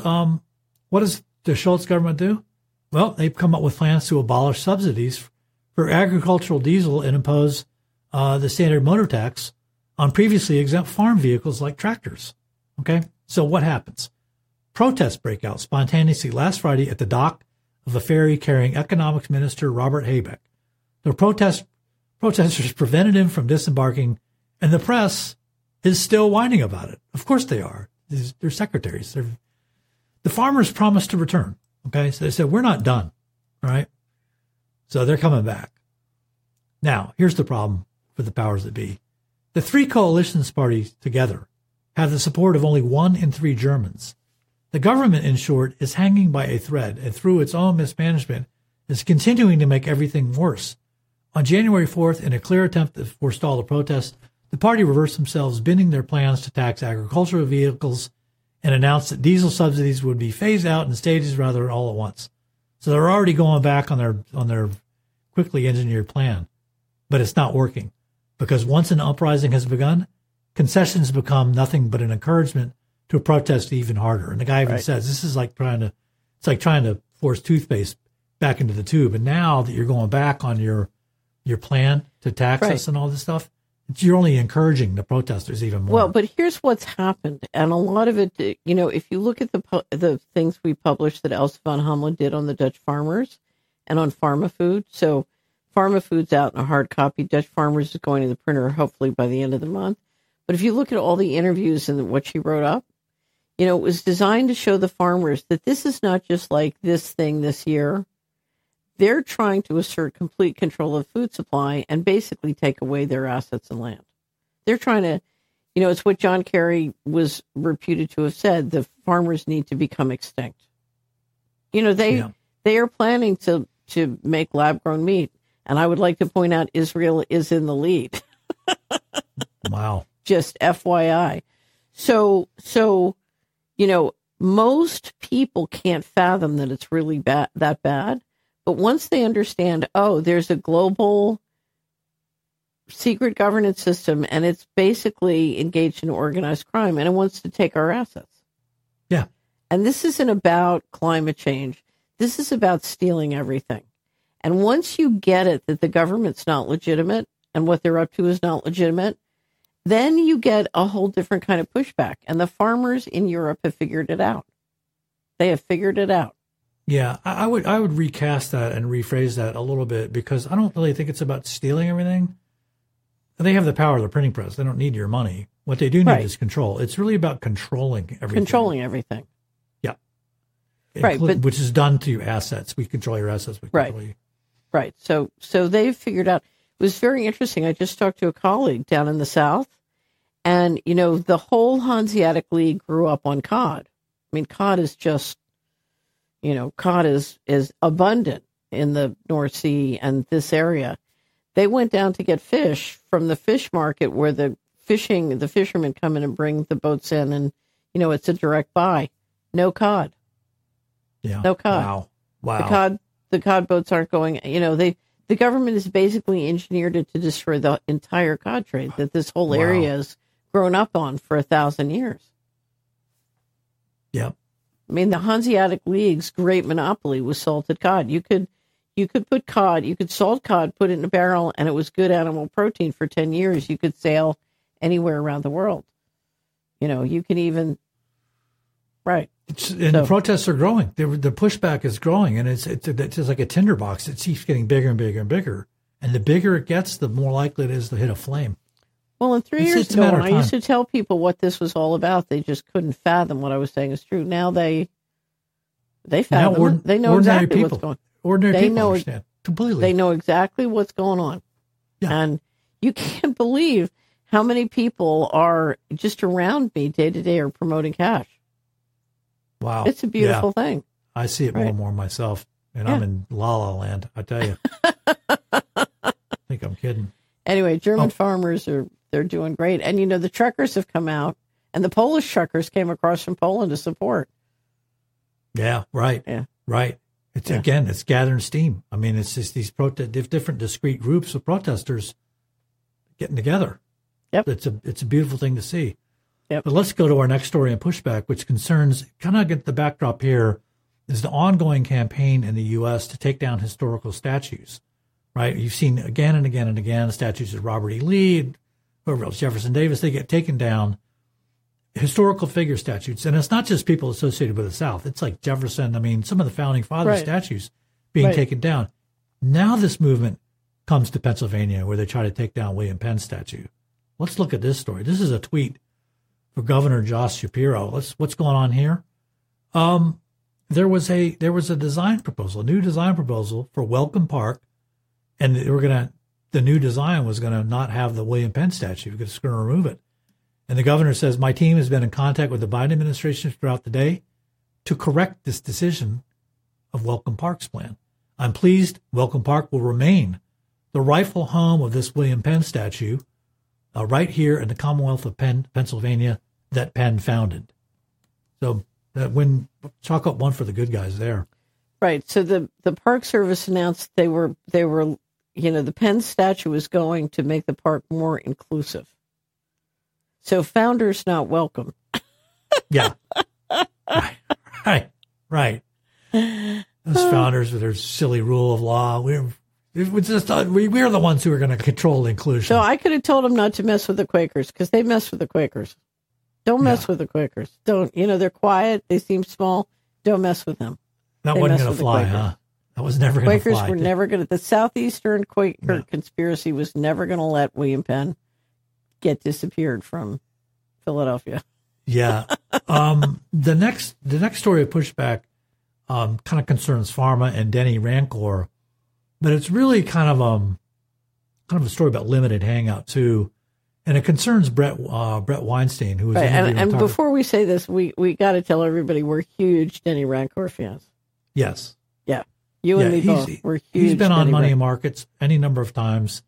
the Schultz government do? Well, they've come up with plans to abolish subsidies for agricultural diesel and impose the standard motor tax on previously exempt farm vehicles like tractors. Okay, so what happens? Protests break out spontaneously last Friday at the dock of a ferry carrying Economics Minister Robert Habeck. The protesters prevented him from disembarking, and the press is still whining about it. Of course they are. They're secretaries. The farmers promised to return. Okay, so they said, we're not done. All right, so they're coming back. Now, here's the problem for the powers that be. The three coalition parties together have the support of only 1 in 3 Germans. The government, in short, is hanging by a thread, and through its own mismanagement, is continuing to make everything worse. On January 4th, in a clear attempt to forestall the protests, the party reversed themselves, bending their plans to tax agricultural vehicles and announced that diesel subsidies would be phased out in stages rather all at once. So they're already going back on their quickly engineered plan, but it's not working because once an uprising has begun, concessions become nothing but an encouragement to protest even harder. And the guy even says, this is like trying to force toothpaste back into the tube. And now that you're going back on your plan to tax us and all this stuff, you're only encouraging the protesters even more. Well, but here's what's happened. And a lot of it, if you look at the things we published that Elsa von Hamlin did on the Dutch farmers and on PharmaFood. So PharmaFood's out in a hard copy. Dutch Farmers is going to the printer hopefully by the end of the month. But if you look at all the interviews and what she wrote up, it was designed to show the farmers that this is not just like this thing this year. They're trying to assert complete control of food supply and basically take away their assets and land. They're trying to, it's what John Kerry was reputed to have said, the farmers need to become extinct. They are planning to make lab-grown meat. And I would like to point out Israel is in the lead. Wow. Just FYI. So, most people can't fathom that it's really that bad. But once they understand, there's a global secret governance system and it's basically engaged in organized crime and it wants to take our assets. Yeah. And this isn't about climate change. This is about stealing everything. And once you get it that the government's not legitimate and what they're up to is not legitimate, then you get a whole different kind of pushback. And the farmers in Europe have figured it out. They have figured it out. Yeah, I would recast that and rephrase that a little bit because I don't really think it's about stealing everything. They have the power of the printing press. They don't need your money. What they do need is control. It's really about controlling everything. Controlling everything. Yeah. Right. Which is done to assets. We control your assets. We control you. Right. So they've figured out. It was very interesting. I just talked to a colleague down in the South, and, the whole Hanseatic League grew up on cod. I mean, cod is just, cod is abundant in the North Sea and this area. They went down to get fish from the fish market where the fishermen come in and bring the boats in and, it's a direct buy. No cod. Yeah. No cod. Wow. The cod boats aren't going, the government has basically engineered it to destroy the entire cod trade that this whole area has grown up on for 1,000 years. Yeah. I mean, the Hanseatic League's great monopoly was salted cod. You could put cod, you could salt cod, put it in a barrel, and it was good animal protein for 10 years. You could sail anywhere around the world. You can even, right. The protests are growing. The pushback is growing, and it's just like a tinderbox. It keeps getting bigger and bigger and bigger. And the bigger it gets, the more likely it is to hit a flame. Well, in 3 years ago, when I used to tell people what this was all about, they just couldn't fathom what I was saying is true. Now they fathom it. They know exactly what's going on. Ordinary people understand completely. They know exactly what's going on. Yeah. And you can't believe how many people are just around me day to day are promoting cash. Wow. It's a beautiful thing. I see it more and more myself, and I'm in La La Land, I tell you. I think I'm kidding. Anyway, German farmers they're doing great. And, the truckers have come out, and the Polish truckers came across from Poland to support. Yeah, right. Yeah. Right. Again, it's gathering steam. I mean, it's just these different discrete groups of protesters getting together. Yep. It's a beautiful thing to see. Yep. But let's go to our next story in pushback, which concerns, kind of get the backdrop here, is the ongoing campaign in the U.S. to take down historical statues, right? You've seen again and again and again statues of Robert E. Lee, whoever else, Jefferson Davis, they get taken down. Historical figure statues. And it's not just people associated with the South. It's like Jefferson. I mean, some of the founding father statues being taken down. Now this movement comes to Pennsylvania where they try to take down William Penn's statue. Let's look at this story. This is a tweet for Governor Josh Shapiro. What's going on here? There was a design proposal, a new design proposal for Welcome Park, and the new design was gonna not have the William Penn statue because it's gonna remove it. And the governor says, my team has been in contact with the Biden administration throughout the day to correct this decision of Welcome Park's plan. I'm pleased Welcome Park will remain the rightful home of this William Penn statue right here in the Commonwealth of Pennsylvania that Penn founded. So chalk up one for the good guys there. Right. So the Park Service announced they were the Penn statue was going to make the park more inclusive. So founders not welcome. Yeah. Right. Those founders with their silly rule of law. We're the ones who are going to control inclusion. So I could have told them not to mess with the Quakers because they mess with the Quakers. Don't mess with the Quakers. Don't, they're quiet. They seem small. Don't mess with them. That wasn't going to fly, huh? That was never going to fly. Quakers were never going to, the Southeastern Quaker conspiracy was never going to let William Penn get disappeared from Philadelphia. Yeah. The next story of pushback kind of concerns pharma and Denny Rancor, but it's really kind of a story about limited hangout too, and it concerns Brett Weinstein, who was and before we say this, we got to tell everybody we're huge Denny Rancor fans. Yes. Yeah. You and me both. We're huge. He's been on Money Markets any number of times.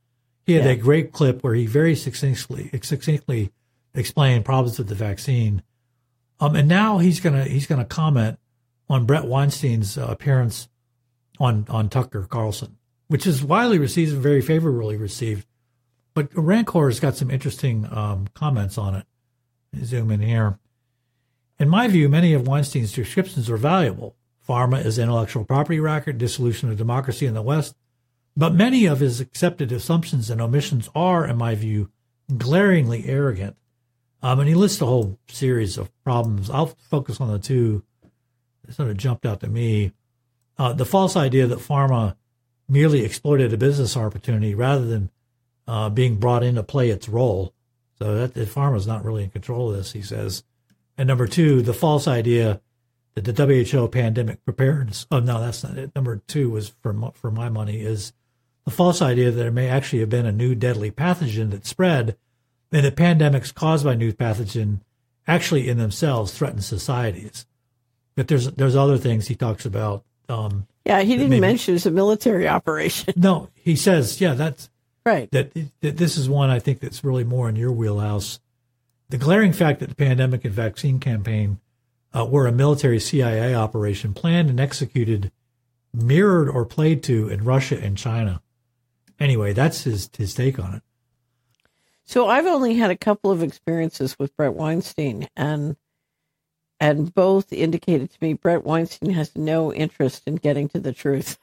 He had a great clip where he very succinctly explained problems with the vaccine. And now he's gonna comment on Brett Weinstein's appearance on Tucker Carlson, which is widely received and very favorably received. But Rancor has got some interesting comments on it. Zoom in here. In my view, many of Weinstein's descriptions are valuable. Pharma is intellectual property record, dissolution of democracy in the West. But many of his accepted assumptions and omissions are, in my view, glaringly arrogant. And he lists a whole series of problems. I'll focus on the two that sort of jumped out to me. The false idea that pharma merely exploited a business opportunity rather than being brought in to play its role. So that the pharma's not really in control of this, he says. And number two, the false idea that the WHO pandemic preparedness. Oh, no, that's not it. Number two was, for my money, is the false idea that there may actually have been a new deadly pathogen that spread, and that pandemics caused by new pathogen actually in themselves threaten societies. But there's other things he talks about. Yeah, he didn't mention it's a military operation. No, he says, yeah, that's right. That this is one I think that's really more in your wheelhouse. The glaring fact that the pandemic and vaccine campaign were a military CIA operation planned and executed, mirrored or played to in Russia and China. Anyway, that's his take on it. So I've only had a couple of experiences with Brett Weinstein, and both indicated to me Brett Weinstein has no interest in getting to the truth.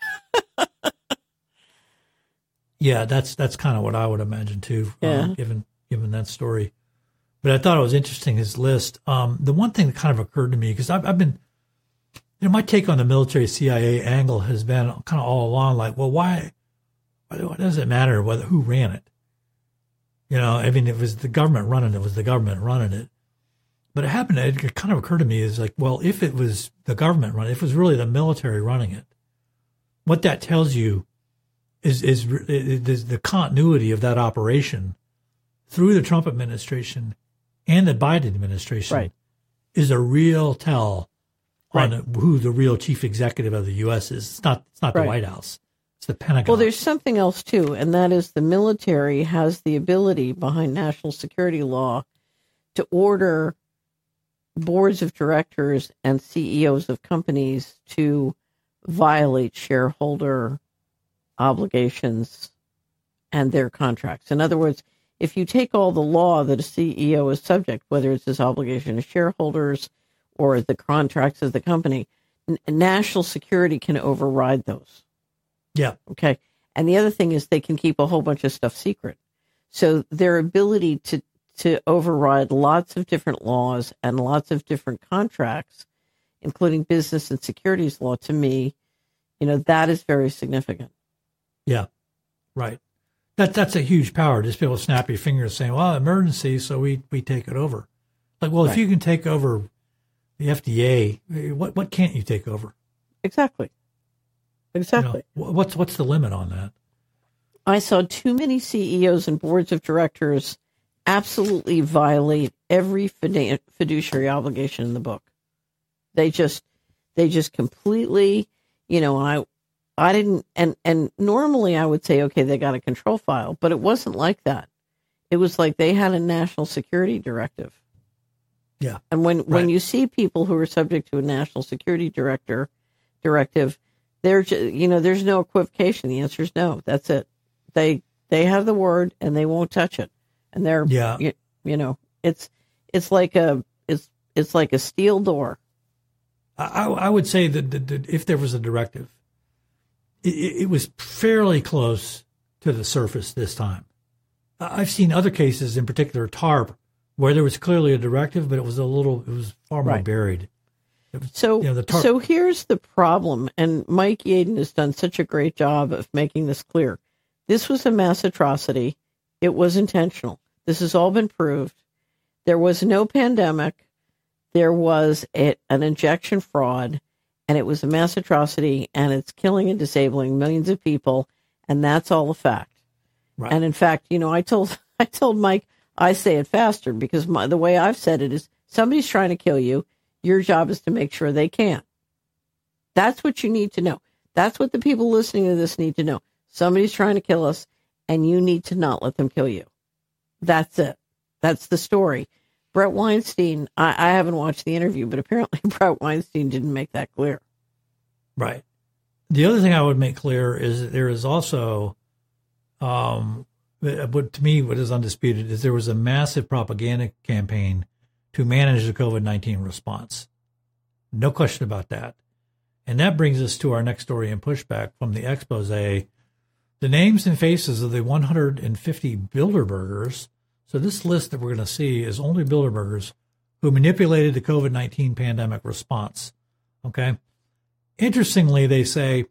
Yeah, that's kind of what I would imagine too, yeah. Given that story. But I thought it was interesting, his list. The one thing that kind of occurred to me, because I've been, my take on the military CIA angle has been kind of all along like, well, why does it matter who ran it? I mean, if it was the government running it, it was the government running it. But it kind of occurred to me is like, well, if it was the government running it, if it was really the military running it, what that tells you is the continuity of that operation through the Trump administration and the Biden administration right. is a real tell right. on who the real chief executive of the U.S. is. It's not right. the White House. It's the Pentagon. Well, there's something else, too, and that is the military has the ability behind national security law to order boards of directors and CEOs of companies to violate shareholder obligations and their contracts. In other words, if you take all the law that a CEO is subject, whether it's his obligation to shareholders or the contracts of the company, national security can override those. Yeah. Okay. And the other thing is they can keep a whole bunch of stuff secret. So their ability to override lots of different laws and lots of different contracts, including business and securities law, to me, that is very significant. Yeah. Right. That's a huge power. Just be able to snap your fingers saying, well, emergency, so we take it over. Like, well, right. If you can take over the FDA, what can't you take over? Exactly. What's the limit on that? I saw too many CEOs and boards of directors absolutely violate every fiduciary obligation in the book. They just completely, I didn't, and normally I would say, okay, they got a control file, but it wasn't like that. It was like they had a national security directive. Yeah. And when you see people who are subject to a national security directive, they're there's no equivocation. The answer is no. That's it. They have the word and they won't touch it. And they're it's like a steel door. I would say that if there was a directive, it was fairly close to the surface this time. I've seen other cases, in particular TARP, where there was clearly a directive, but it was far more buried. So here's the problem, and Mike Yaden has done such a great job of making this clear. This was a mass atrocity. It was intentional. This has all been proved. There was no pandemic. There was an injection fraud, and it was a mass atrocity, and it's killing and disabling millions of people, and that's all a fact. Right. And in fact, I told Mike, I say it faster because the way I've said it is somebody's trying to kill you. Your job is to make sure they can't. That's what you need to know. That's what the people listening to this need to know. Somebody's trying to kill us, and you need to not let them kill you. That's it. That's the story. Brett Weinstein, I haven't watched the interview, but apparently Brett Weinstein didn't make that clear. Right. The other thing I would make clear is that there is also, what to me, what is undisputed is there was a massive propaganda campaign to manage the COVID-19 response. No question about that. And that brings us to our next story in Pushback from the expose. The names and faces of the 150 Bilderbergers. So this list that we're going to see is only Bilderbergers who manipulated the COVID-19 pandemic response. Okay. Interestingly, they say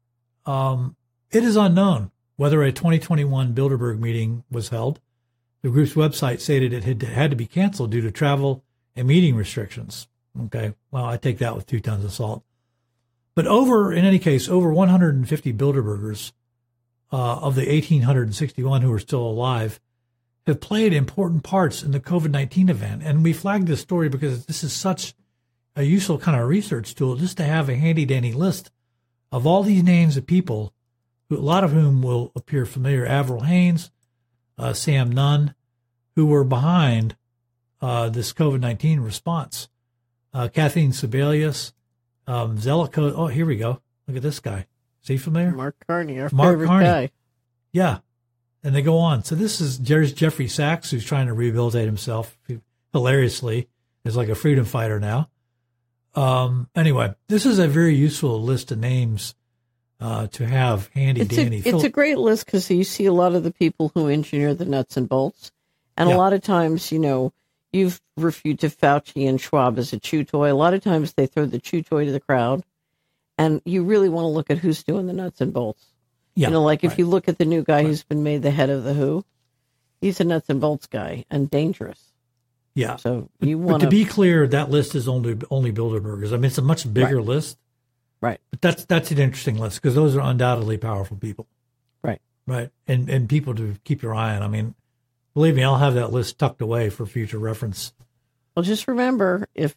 it is unknown whether a 2021 Bilderberg meeting was held. The group's website stated it had to be canceled due to travel and meeting restrictions. Okay. Well, I take that with 2 tons of salt. But in any case, over 150 Bilderbergers of the 1,861 who are still alive have played important parts in the COVID-19 event. And we flagged this story because this is such a useful kind of research tool, just to have a handy-dandy list of all these names of people, a lot of whom will appear familiar. Avril Haines, Sam Nunn, who were behind this COVID-19 response. Kathleen Sebelius, Zelikow. Oh, here we go. Look at this guy. Is he familiar? Mark Carney, our favorite guy. Yeah. And they go on. So there's Jeffrey Sachs, who's trying to rehabilitate himself. He, hilariously, is like a freedom fighter now. Anyway, this is a very useful list of names to have handy-dandy. It's a great list because you see a lot of the people who engineer the nuts and bolts. And a lot of times, you've referred to Fauci and Schwab as a chew toy. A lot of times they throw the chew toy to the crowd. And you really want to look at who's doing the nuts and bolts. Yeah, if you look at the new guy who's been made the head of the WHO, he's a nuts and bolts guy and dangerous. Yeah. So but to be clear, that list is only Bilderbergers. I mean, it's a much bigger list. Right. But that's an interesting list because those are undoubtedly powerful people. Right. Right. And people to keep your eye on. I mean, believe me, I'll have that list tucked away for future reference. Well, just remember if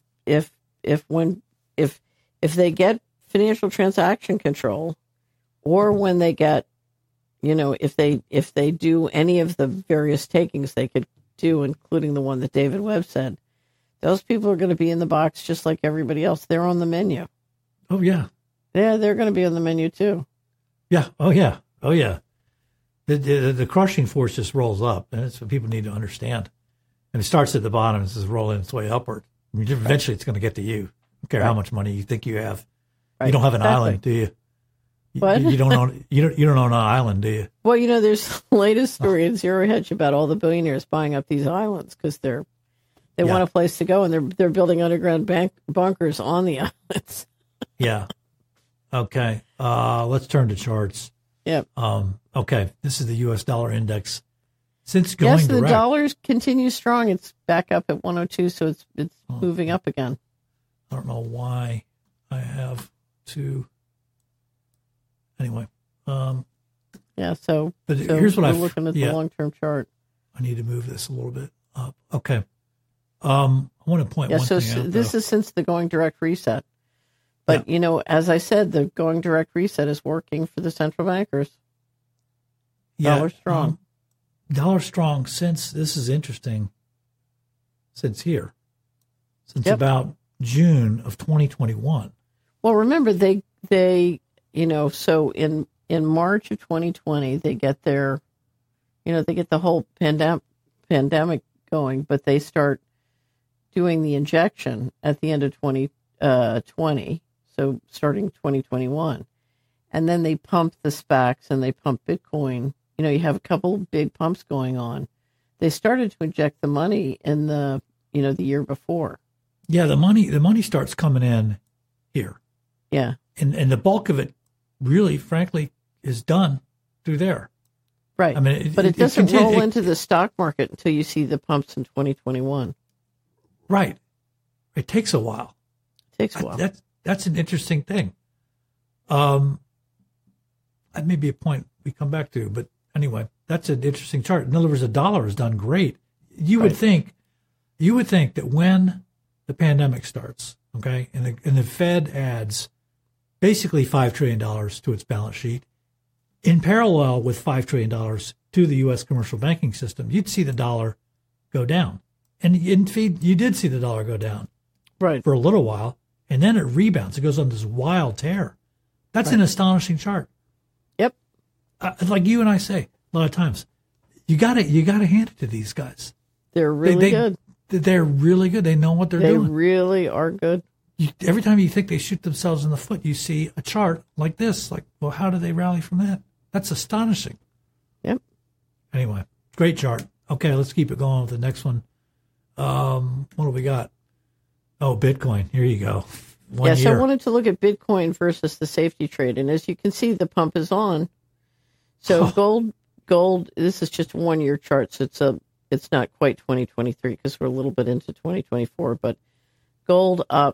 they get financial transaction control, or when they get, if they do any of the various takings they could do, including the one that David Webb said, those people are going to be in the box just like everybody else. They're on the menu. Oh, yeah. Yeah, they're going to be on the menu, too. Yeah. Oh, yeah. Oh, yeah. The crushing force just rolls up, and that's what people need to understand. And it starts at the bottom and it's just rolling its way upward. I mean, eventually it's going to get to you. I don't care how much money you think you have. Right. You don't have an island, do you? What? You don't own an island, do you? Well, there's the latest story in Zero Hedge about all the billionaires buying up these islands because they want a place to go, and they're building underground bunkers on the islands. Yeah. Okay. Let's turn to charts. Yeah. Okay. This is the U.S. dollar index. Since going direct, the dollar continues strong. It's back up at 102, so it's moving up again. I don't know why I have to. Anyway, but here's what we're looking at the long-term chart. I need to move this a little bit up. Okay. I want to point one thing out. This is since the going direct reset. But, as I said, the going direct reset is working for the central bankers. Dollar strong. Dollar strong since, this is interesting, since about June of 2021. Well, remember, they so in March of 2020, they get their, they get the whole pandemic going, but they start doing the injection at the end of 2020, so starting 2021. And then they pump the SPACs and they pump Bitcoin. You have a couple of big pumps going on. They started to inject the money in the year before. Yeah, the money starts coming in here. Yeah. And the bulk of it really, frankly, is done through there. Right. I mean, it doesn't roll into the stock market until you see the pumps in 2021. Right. It takes a while. That's an interesting thing. That may be a point we come back to, but anyway, that's an interesting chart. In other words, the dollar has done great. You would think that when the pandemic starts, okay, and the Fed adds basically $5 trillion to its balance sheet, in parallel with $5 trillion to the U.S. commercial banking system, you'd see the dollar go down. And in feed, you did see the dollar go down Right. for a little while, and then it rebounds. It goes on this wild tear. That's Right. an astonishing chart. Yep. Like you and I say a lot of times, you got to hand it to these guys. They're really good. They're really good. They know what they're They doing. really are good. Every time you think they shoot themselves in the foot, you see a chart like this. Like, well, how do they rally from that? That's astonishing. Yep. Anyway, great chart. Okay, let's keep it going with the next one. What do we got? Oh, Bitcoin. Here you go. 1 Yes, year. I wanted to look at Bitcoin versus the safety trade. And as you can see, the pump is on. So gold, this is just a 1 year chart. So it's not quite 2023 because we're a little bit into 2024, but gold up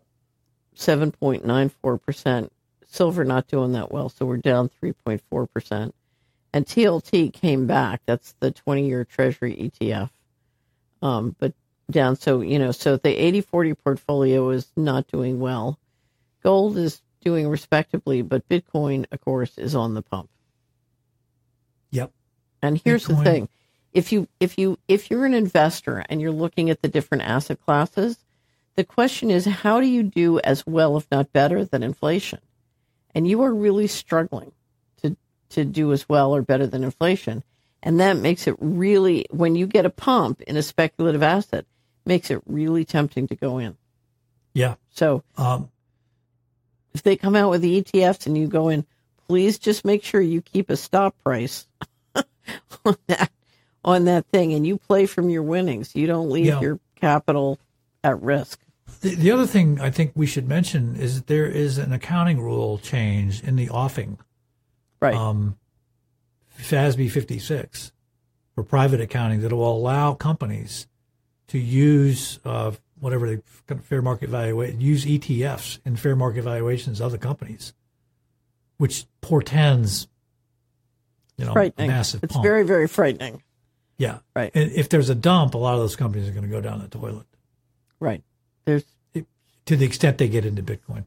7.94%. Silver not doing that well. So we're down 3.4%. And TLT came back. That's the 20-year Treasury ETF. But down. So, so the 80-40 portfolio is not doing well. Gold is doing respectably, but Bitcoin, of course, is on the pump. Yep. And here's Bitcoin. the thing. If you're an investor and you're looking at the different asset classes, the question is, how do you do as well, if not better, than inflation? And you are really struggling to do as well or better than inflation. And that makes it really, when you get a pump in a speculative asset, makes it really tempting to go in. Yeah. So if they come out with the ETFs and you go in, please just make sure you keep a stop price on that thing, and you play from your winnings. You don't leave your capital at risk. The other thing I think we should mention is that there is an accounting rule change in the offing. Right. FASB 56 for private accounting that will allow companies to use whatever they fair market valuation, use ETFs in fair market valuations of other companies, which portends, a massive It's pump. very, very frightening. Yeah. Right. And if there's a dump, a lot of those companies are going to go down the toilet. Right. To the extent they get into Bitcoin.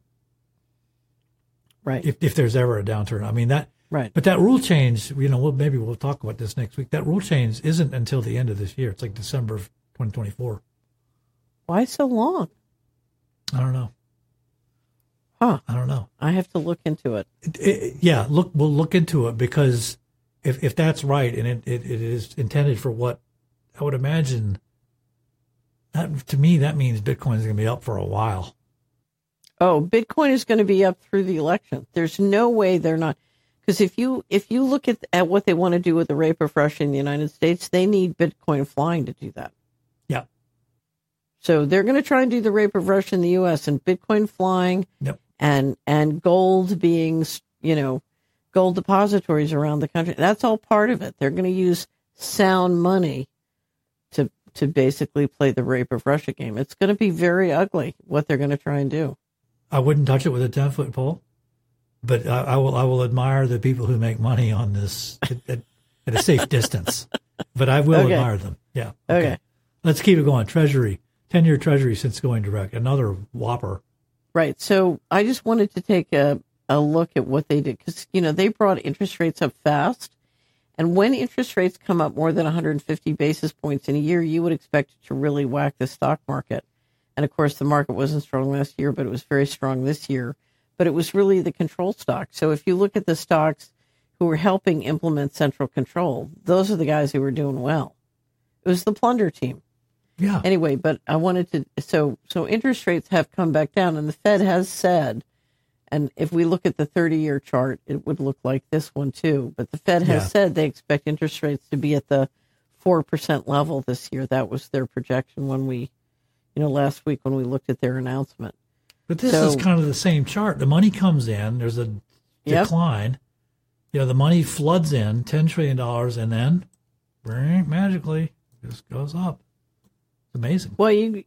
Right. If there's ever a downturn. I mean, that. Right. But that rule change, maybe we'll talk about this next week. That rule change isn't until the end of this year. It's like December of 2024. Why so long? I don't know. Huh. I don't know. I have to look into it. We'll look into it, because if that's right and it is intended for what I would imagine, to me, that means Bitcoin is going to be up for a while. Oh, Bitcoin is going to be up through the election. There's no way they're not. Because if you look at what they want to do with the rape of Russia in the United States, they need Bitcoin flying to do that. Yeah. So they're going to try and do the rape of Russia in the U.S. and Bitcoin flying. Yep. And gold being, gold depositories around the country. That's all part of it. They're going to use sound money to basically play the rape of Russia game. It's going to be very ugly what they're going to try and do. I wouldn't touch it with a 10-foot pole, but I will admire the people who make money on this at a safe distance. But I will admire them. Yeah. Okay. Let's keep it going. Treasury, 10-year Treasury since going direct, another whopper. Right. So I just wanted to take a look at what they did, because, they brought interest rates up fast. And when interest rates come up more than 150 basis points in a year, you would expect it to really whack the stock market. And of course, the market wasn't strong last year, but it was very strong this year. But it was really the control stock. So if you look at the stocks who were helping implement central control, those are the guys who were doing well. It was the plunder team. Yeah. Anyway, but I wanted to, so interest rates have come back down, and the Fed has said, and if we look at the 30-year chart, it would look like this one too. But the Fed has said they expect interest rates to be at the 4% level this year. That was their projection when we, last week when we looked at their announcement. But this is kind of the same chart. The money comes in, there's a decline. The money floods in, $10 trillion, and then magically just goes up. It's amazing. Well,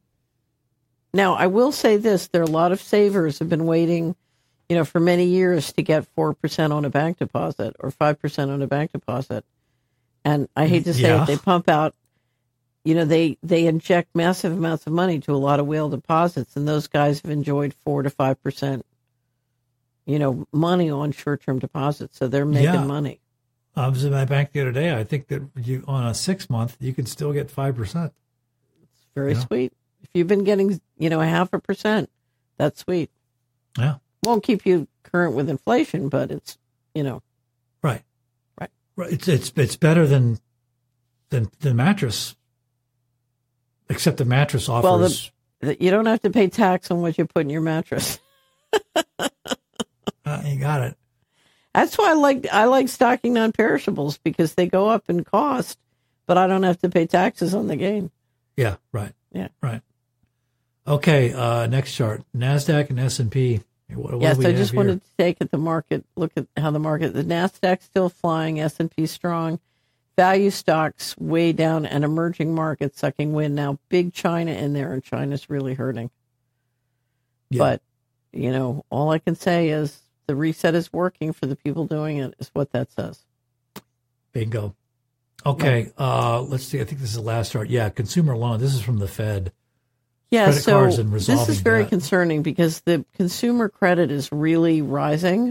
Now, I will say this. There are a lot of savers have been waiting, for many years to get 4% on a bank deposit or 5% on a bank deposit. And I hate to say it, they pump out, they inject massive amounts of money to a lot of whale deposits, and those guys have enjoyed 4 to 5%, money on short-term deposits. So they're making money. I was in my bank the other day. I think that you on a 6 month, you can still get 5%. It's very sweet. If you've been getting, 0.5%, that's sweet. Yeah. Won't keep you current with inflation, but it's, Right. It's better than mattress, except the mattress offers. Well, you don't have to pay tax on what you put in your mattress. You got it. That's why I like stocking non-perishables, because they go up in cost, but I don't have to pay taxes on the gain. Yeah. Right. Yeah. Right. Okay. Next chart: NASDAQ and S&P. Yes, I just wanted to take at the market, look at how the NASDAQ still flying, S&P strong, value stocks way down, and emerging markets sucking wind. Now, big China in there, and China's really hurting. Yeah. But, all I can say is the reset is working for the people doing it, is what that says. Bingo. Okay, let's see. I think this is the last chart. Yeah, consumer loan. This is from the Fed. Yeah, credit cards and this is very debt. concerning, because the consumer credit is really rising,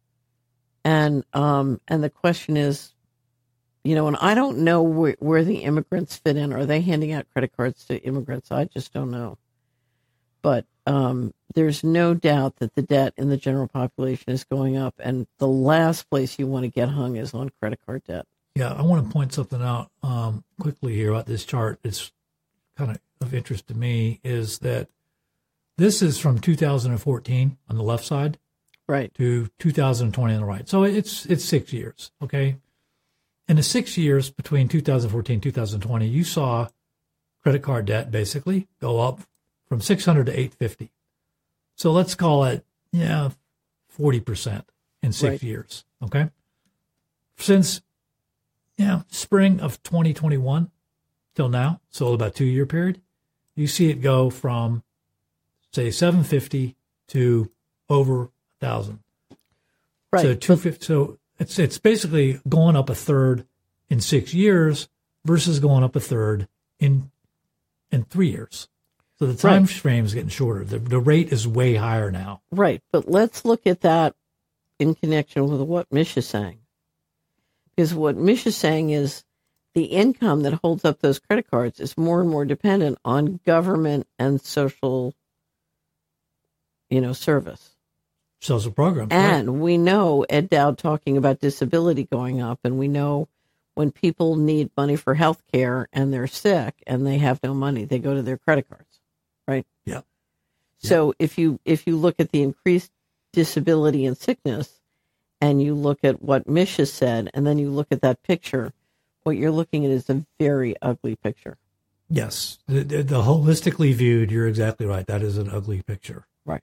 and the question is, and I don't know where the immigrants fit in. Are they handing out credit cards to immigrants? I just don't know. But there's no doubt that the debt in the general population is going up, and the last place you want to get hung is on credit card debt. Yeah, I want to point something out quickly here about this chart. It's kind of interest to me, is that this is from 2014 on the left side, right, to 2020 on the right. So it's 6 years, okay? In the 6 years between 2014 and 2020, you saw credit card debt basically go up from 600 to 850. So let's call it, 40% in 6 years, okay? Since, spring of 2021 till now, so about 2 year period, you see it go from, say, 750 to over 1,000. Right. So 250. So it's basically going up a third in 6 years versus going up a third in 3 years. So the time frame is getting shorter. The rate is way higher now. Right. But let's look at that in connection with what Mish is saying. Because what Mish is saying is the income that holds up those credit cards is more and more dependent on government and social, service. Social programs. And we know Ed Dowd talking about disability going up, and we know when people need money for health care and they're sick and they have no money, they go to their credit cards, right? Yeah. So if you look at the increased disability and sickness, and you look at what Mish has said, and then you look at that picture, what you're looking at is a very ugly picture. Yes. The holistically viewed, you're exactly right. That is an ugly picture. Right.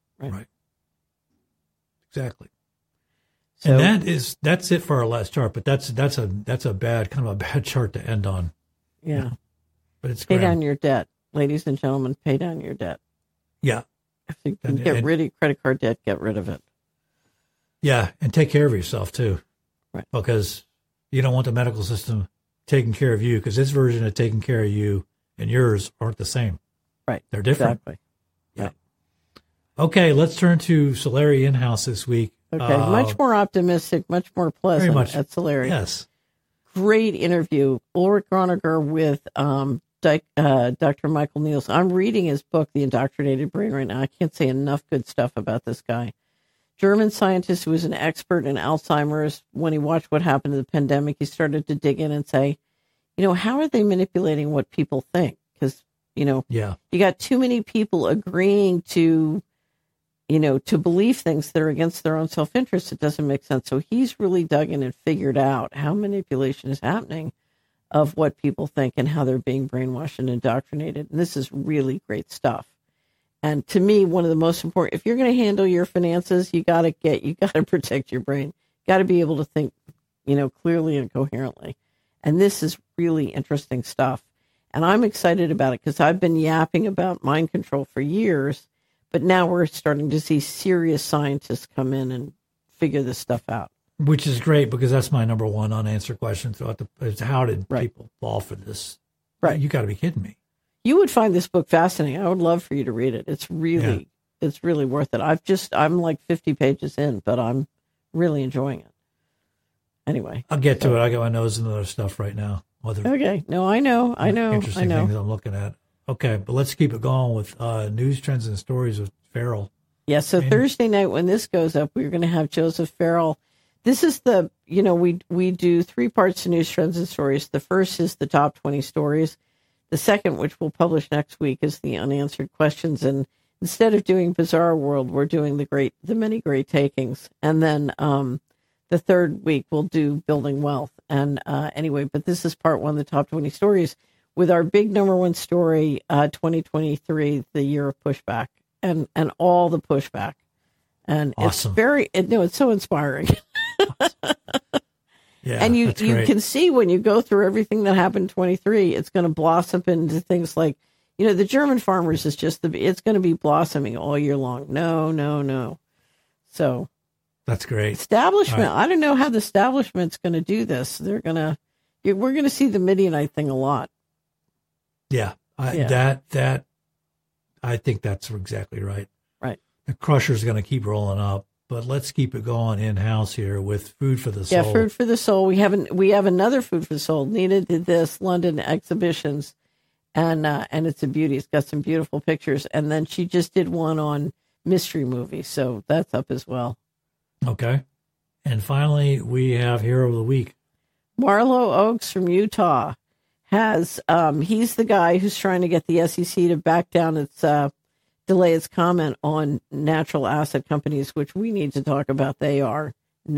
Exactly. So, and that's it for our last chart, but that's a bad chart to end on. Yeah. But it's pay down your debt. Ladies and gentlemen, pay down your debt. Yeah. If you can get rid of your credit card debt, get rid of it. Yeah, and take care of yourself too. Right. Because you don't want the medical system taking care of you, because this version of taking care of you and yours aren't the same. Right. They're different. Exactly. Yeah. Right. Okay, let's turn to Solari in-house this week. Okay, much more optimistic, much more pleasant at Solari. Yes. Great interview. Ulrich Groninger with Dr. Michael Nielsen. I'm reading his book, The Indoctrinated Brain, right now. I can't say enough good stuff about this guy. German scientist who was an expert in Alzheimer's. When he watched what happened to the pandemic, he started to dig in and say, how are they manipulating what people think? Because, you got too many people agreeing to believe things that are against their own self-interest. It doesn't make sense. So he's really dug in and figured out how manipulation is happening of what people think and how they're being brainwashed and indoctrinated. And this is really great stuff. And to me, one of the most important, if you're going to handle your finances, you got to protect your brain. Got to be able to think, clearly and coherently. And this is really interesting stuff. And I'm excited about it because I've been yapping about mind control for years, but now we're starting to see serious scientists come in and figure this stuff out. Which is great, because that's my number one unanswered question throughout how did people fall for this? Right. You got to be kidding me. You would find this book fascinating. I would love for you to read it. It's really, It's really worth it. I'm like 50 pages in, but I'm really enjoying it. Anyway, I'll get to it. I got my nose in other stuff right now. Okay. No, I know. Interesting things I'm looking at. Okay, but let's keep it going with news, trends, and stories with Farrell. Yeah, so Thursday night when this goes up, we're going to have Joseph Farrell. This is we do 3 parts to news, trends, and stories. The first is the top 20 stories. The second, which we'll publish next week, is the unanswered questions. And instead of doing Bizarre World, we're doing the many great takings. And then the third week we'll do Building Wealth. And anyway, but this is part 1, the top 20 stories, with our big number 1 story, 2023, the year of pushback, and all the pushback. And awesome. It's so inspiring. Yeah, and you great. can see when you go through everything that happened in 23, it's going to blossom into things like, the German farmers is it's going to be blossoming all year long. No. So that's great. Establishment. Right. I don't know how the establishment's going to do this. We're going to see the Midianite thing a lot. Yeah. That I think that's exactly right. Right. The crusher's going to keep rolling up. But let's keep it going in-house here with Food for the Soul. Yeah, Food for the Soul. We have another Food for the Soul. Nina did this London exhibitions, and it's a beauty. It's got some beautiful pictures. And then she just did one on mystery movies, so that's up as well. Okay. And finally, we have Hero of the Week. Marlo Oaks from Utah has, he's the guy who's trying to get the SEC to back down its delay its comment on natural asset companies, which we need to talk about. They are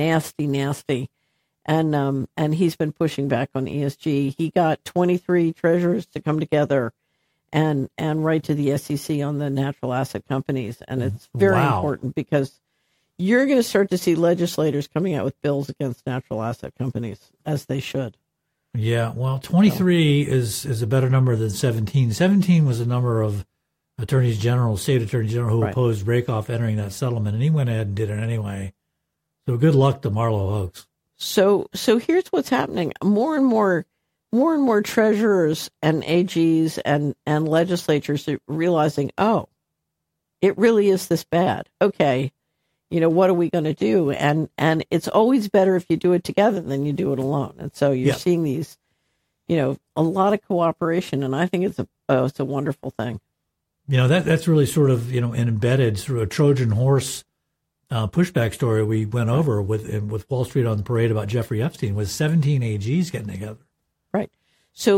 nasty. And he's been pushing back on ESG. He got 23 treasurers to come together and write to the SEC on the natural asset companies. And it's very important because you're going to start to see legislators coming out with bills against natural asset companies, as they should. Yeah, well, 23 is a better number than 17. 17 was a number of state attorneys general who opposed Rakoff entering that settlement, and he went ahead and did it anyway. So good luck to Marlo Oaks. So here's what's happening. More and more treasurers and AGs and legislatures are realizing, oh, it really is this bad. Okay, what are we going to do? And it's always better if you do it together than you do it alone. And so you're seeing these, a lot of cooperation, and I think it's a wonderful thing. That's really sort of, embedded through a Trojan horse pushback story we went over with Wall Street on the Parade about Jeffrey Epstein, with 17 AGs getting together. Right. So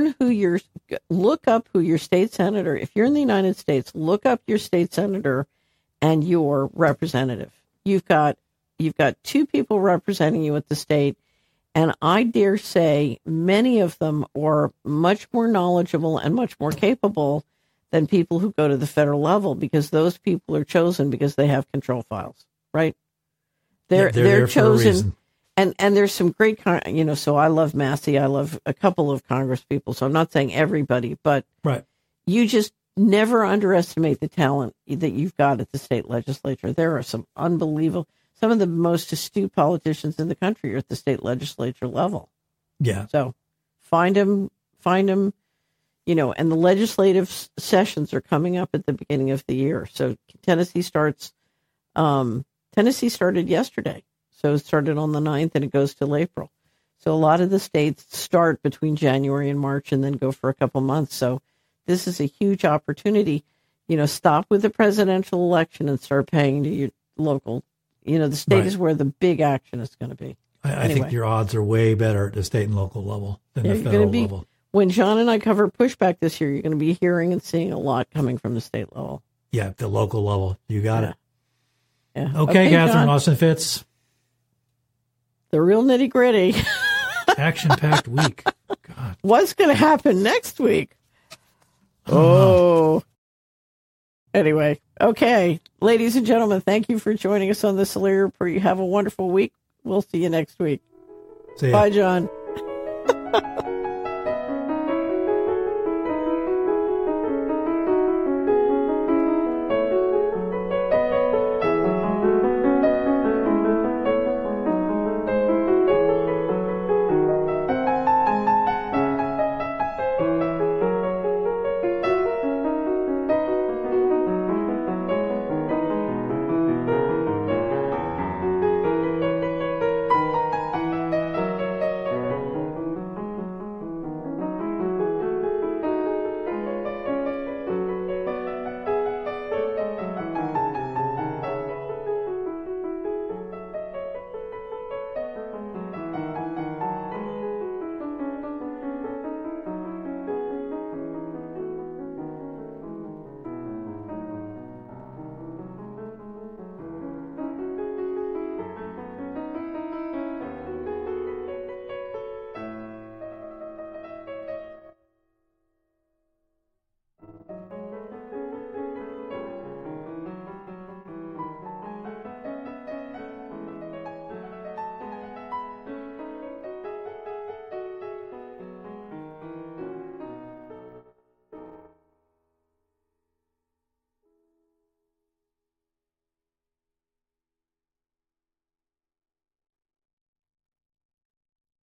look up who your state senator, if you're in the United States, look up your state senator and your representative. You've got 2 people representing you at the state, and I dare say many of them are much more knowledgeable and much more capable than people who go to the federal level, because those people are chosen because they have control files, right? They're chosen, and there's some great, so I love Massey, I love a couple of Congress people, so I'm not saying everybody, but you just never underestimate the talent that you've got at the state legislature. There are some of the most astute politicians in the country are at the state legislature level. Yeah. So find them. And the legislative sessions are coming up at the beginning of the year. So Tennessee started yesterday. So it started on the 9th and it goes till April. So a lot of the states start between January and March and then go for a couple months. So this is a huge opportunity. Stop with the presidential election and start paying to your local. The state is where the big action is going to be. I think your odds are way better at the state and local level than the federal level. When John and I cover pushback this year, you're going to be hearing and seeing a lot coming from the state level. Yeah, the local level. You got it. Yeah. Okay, Catherine John. Austin Fitz. The real nitty gritty. Action-packed week. God. What's going to happen next week? Oh. Anyway, okay. Ladies and gentlemen, thank you for joining us on the Solari Report. You have a wonderful week. We'll see you next week. See ya. Bye, John.